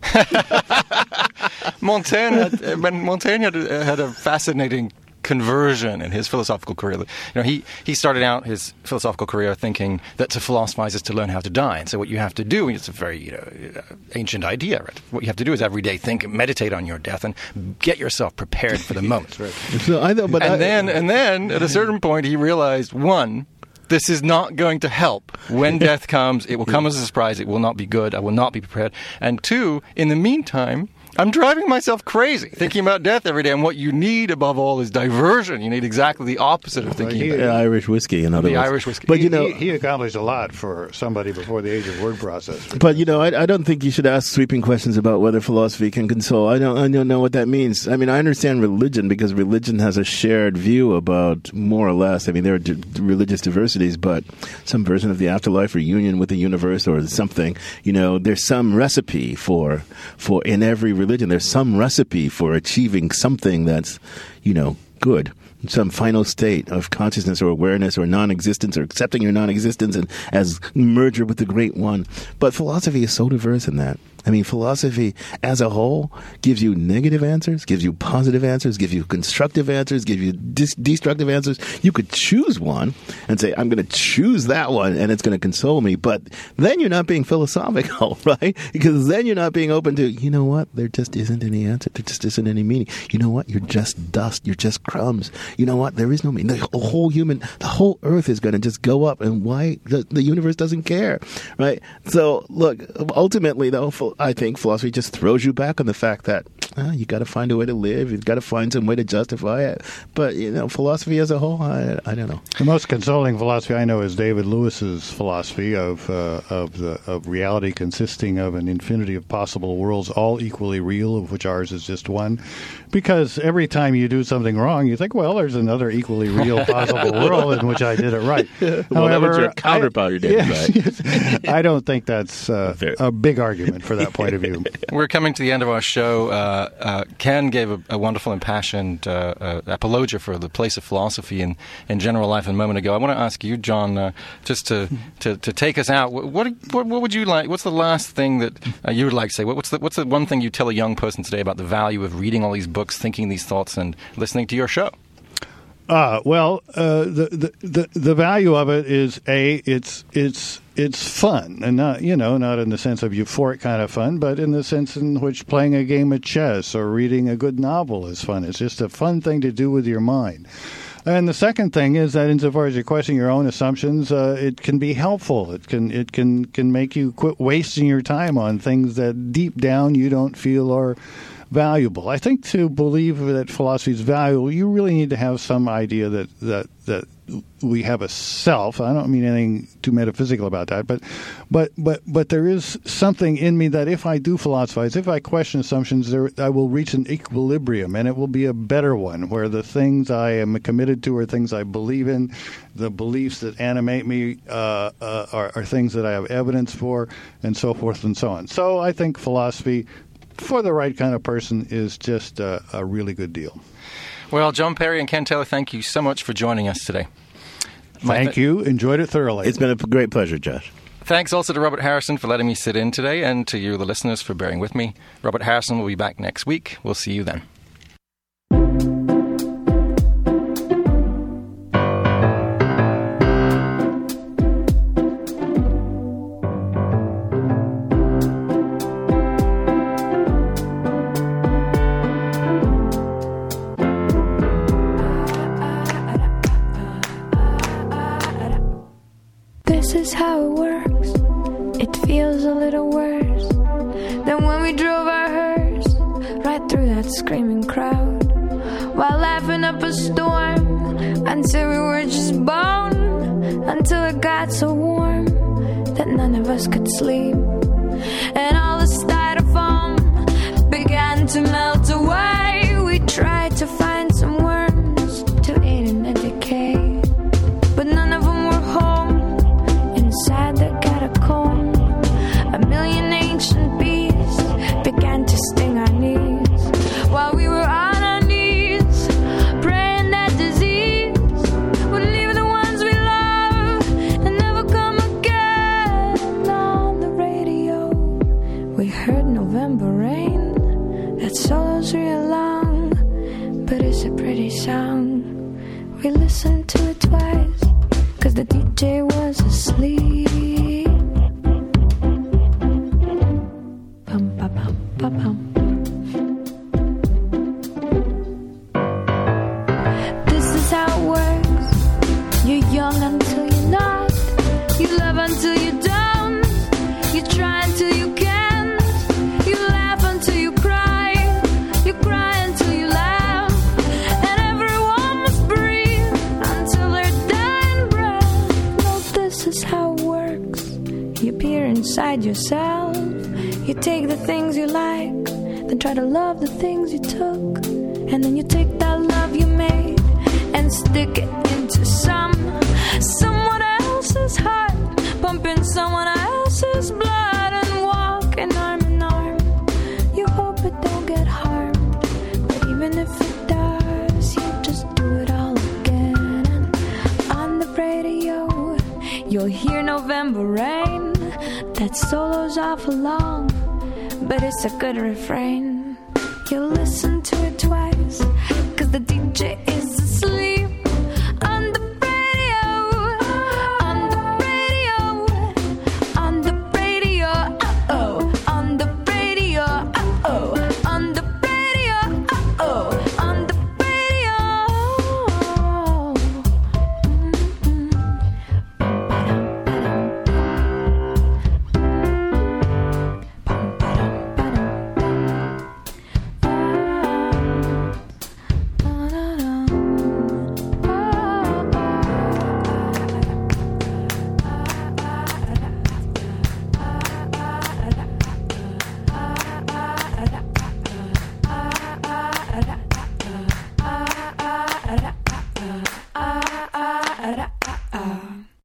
Montaigne had, uh, when Montaigne had, a- had a fascinating conversion in his philosophical career. You know, he, he started out his philosophical career thinking that to philosophize is to learn how to die. And so what you have to do, it's a very you know, uh, ancient idea, right? What you have to do is every day think, meditate on your death and get yourself prepared for the moment. So I know, but and I, then, and then at a certain point, he realized, one, this is not going to help. When death comes, it will come as a surprise. It will not be good. I will not be prepared. And two, in the meantime, I'm driving myself crazy thinking about death every day. And what you need, above all, is diversion. You need exactly the opposite of thinking he- about Yeah, Irish whiskey, in other the words. Irish whiskey. But you know, he, he accomplished a lot for somebody before the age of word processor. But you know, I, I don't think you should ask sweeping questions about whether philosophy can console. I don't, I don't know what that means. I mean, I understand religion because religion has a shared view about more or less. I mean, there are d- religious diversities, but some version of the afterlife or union with the universe or something. You know, there's some recipe for for in every religion. There's some recipe for achieving something that's, you know, good. Some final state of consciousness or awareness or non-existence or accepting your non-existence and as merger with the Great One. But philosophy is so diverse in that. I mean, philosophy as a whole gives you negative answers, gives you positive answers, gives you constructive answers, gives you dis- destructive answers. You could choose one and say, I'm going to choose that one and it's going to console me. But then you're not being philosophical, right? Because then you're not being open to, you know what? There just isn't any answer. There just isn't any meaning. You know what? You're just dust. You're just crumbs. You know what? There is no meaning. The whole human, the whole earth is going to just go up. And why? The, the universe doesn't care, right? So look, ultimately though, I think philosophy just throws you back on the fact that uh, you got to find a way to live. You've got to find some way to justify it. But, you know, philosophy as a whole, I, I don't know. The most consoling philosophy I know is David Lewis's philosophy of uh, of the of reality consisting of an infinity of possible worlds, all equally real, of which ours is just one. Because every time you do something wrong, you think, well, there's another equally real possible world in which I did it right. Well, that was your counterpart, you did it yes, yes. I don't think that's uh, Fair. a big argument for that point of view. We're coming to the end of our show. Uh, uh, Ken gave a, a wonderful, impassioned uh, uh, apologia for the place of philosophy in, in general life a moment ago. I want to ask you, John, uh, just to, to, to take us out. What, what what would you like? What's the last thing that uh, you would like to say? What, what's the what's the one thing you tell a young person today about the value of reading all these books, thinking these thoughts, and listening to your show? Uh, well, uh, the, the the the value of it is a it's it's it's fun, and not you know not in the sense of euphoric kind of fun, but in the sense in which playing a game of chess or reading a good novel is fun. It's just a fun thing to do with your mind. And the second thing is that insofar as you're questioning your own assumptions, uh, it can be helpful. It can it can can make you quit wasting your time on things that deep down you don't feel are valuable. I think to believe that philosophy is valuable, you really need to have some idea that that that we have a self. I don't mean anything too metaphysical about that, but but but but there is something in me that if I do philosophize, if I question assumptions, there I will reach an equilibrium, and it will be a better one, where the things I am committed to are things I believe in, the beliefs that animate me uh, uh, are, are things that I have evidence for, and so forth and so on. So I think philosophy, for the right kind of person, is just a, a really good deal. Well, John Perry and Ken Taylor, thank you so much for joining us today. My Thank th- you. Enjoyed it thoroughly. It's been a great pleasure, Josh. Thanks also to Robert Harrison for letting me sit in today, and to you, the listeners, for bearing with me. Robert Harrison will be back next week. We'll see you then. little worse than when we drove our hearse right through that screaming crowd, while laughing up a storm until we were just bone, until it got so warm that none of us could sleep, and all the styrofoam began to melt away. We tried to find some worms to aid in the decay, but none of them were home inside the catacomb. A million ancient bees began to sting our knees while we were on our knees, praying that disease would leave the ones we love and never come again. On the radio, we heard November rain. That solo's real long, but it's a pretty song. We listened to it twice, cause the D J was asleep. Pum, pa, pum, pa, pum. This is how it works. You're young until you're not. You love until you don't. You try until you can't. You laugh until you cry. You cry until you laugh. And everyone must breathe until they're dying breath. No, this is how it works. You peer inside yourself. You take the things you like, then try to love the things you took. And then you take that love you made and stick it into some someone else's heart, pumping someone else's blood, and walking arm in arm. You hope it don't get harmed, but even if it does, you just do it all again. And on the radio, you'll hear November rain. That solo's awful long, but it's a good refrain. You listen to it twice, cause the D J is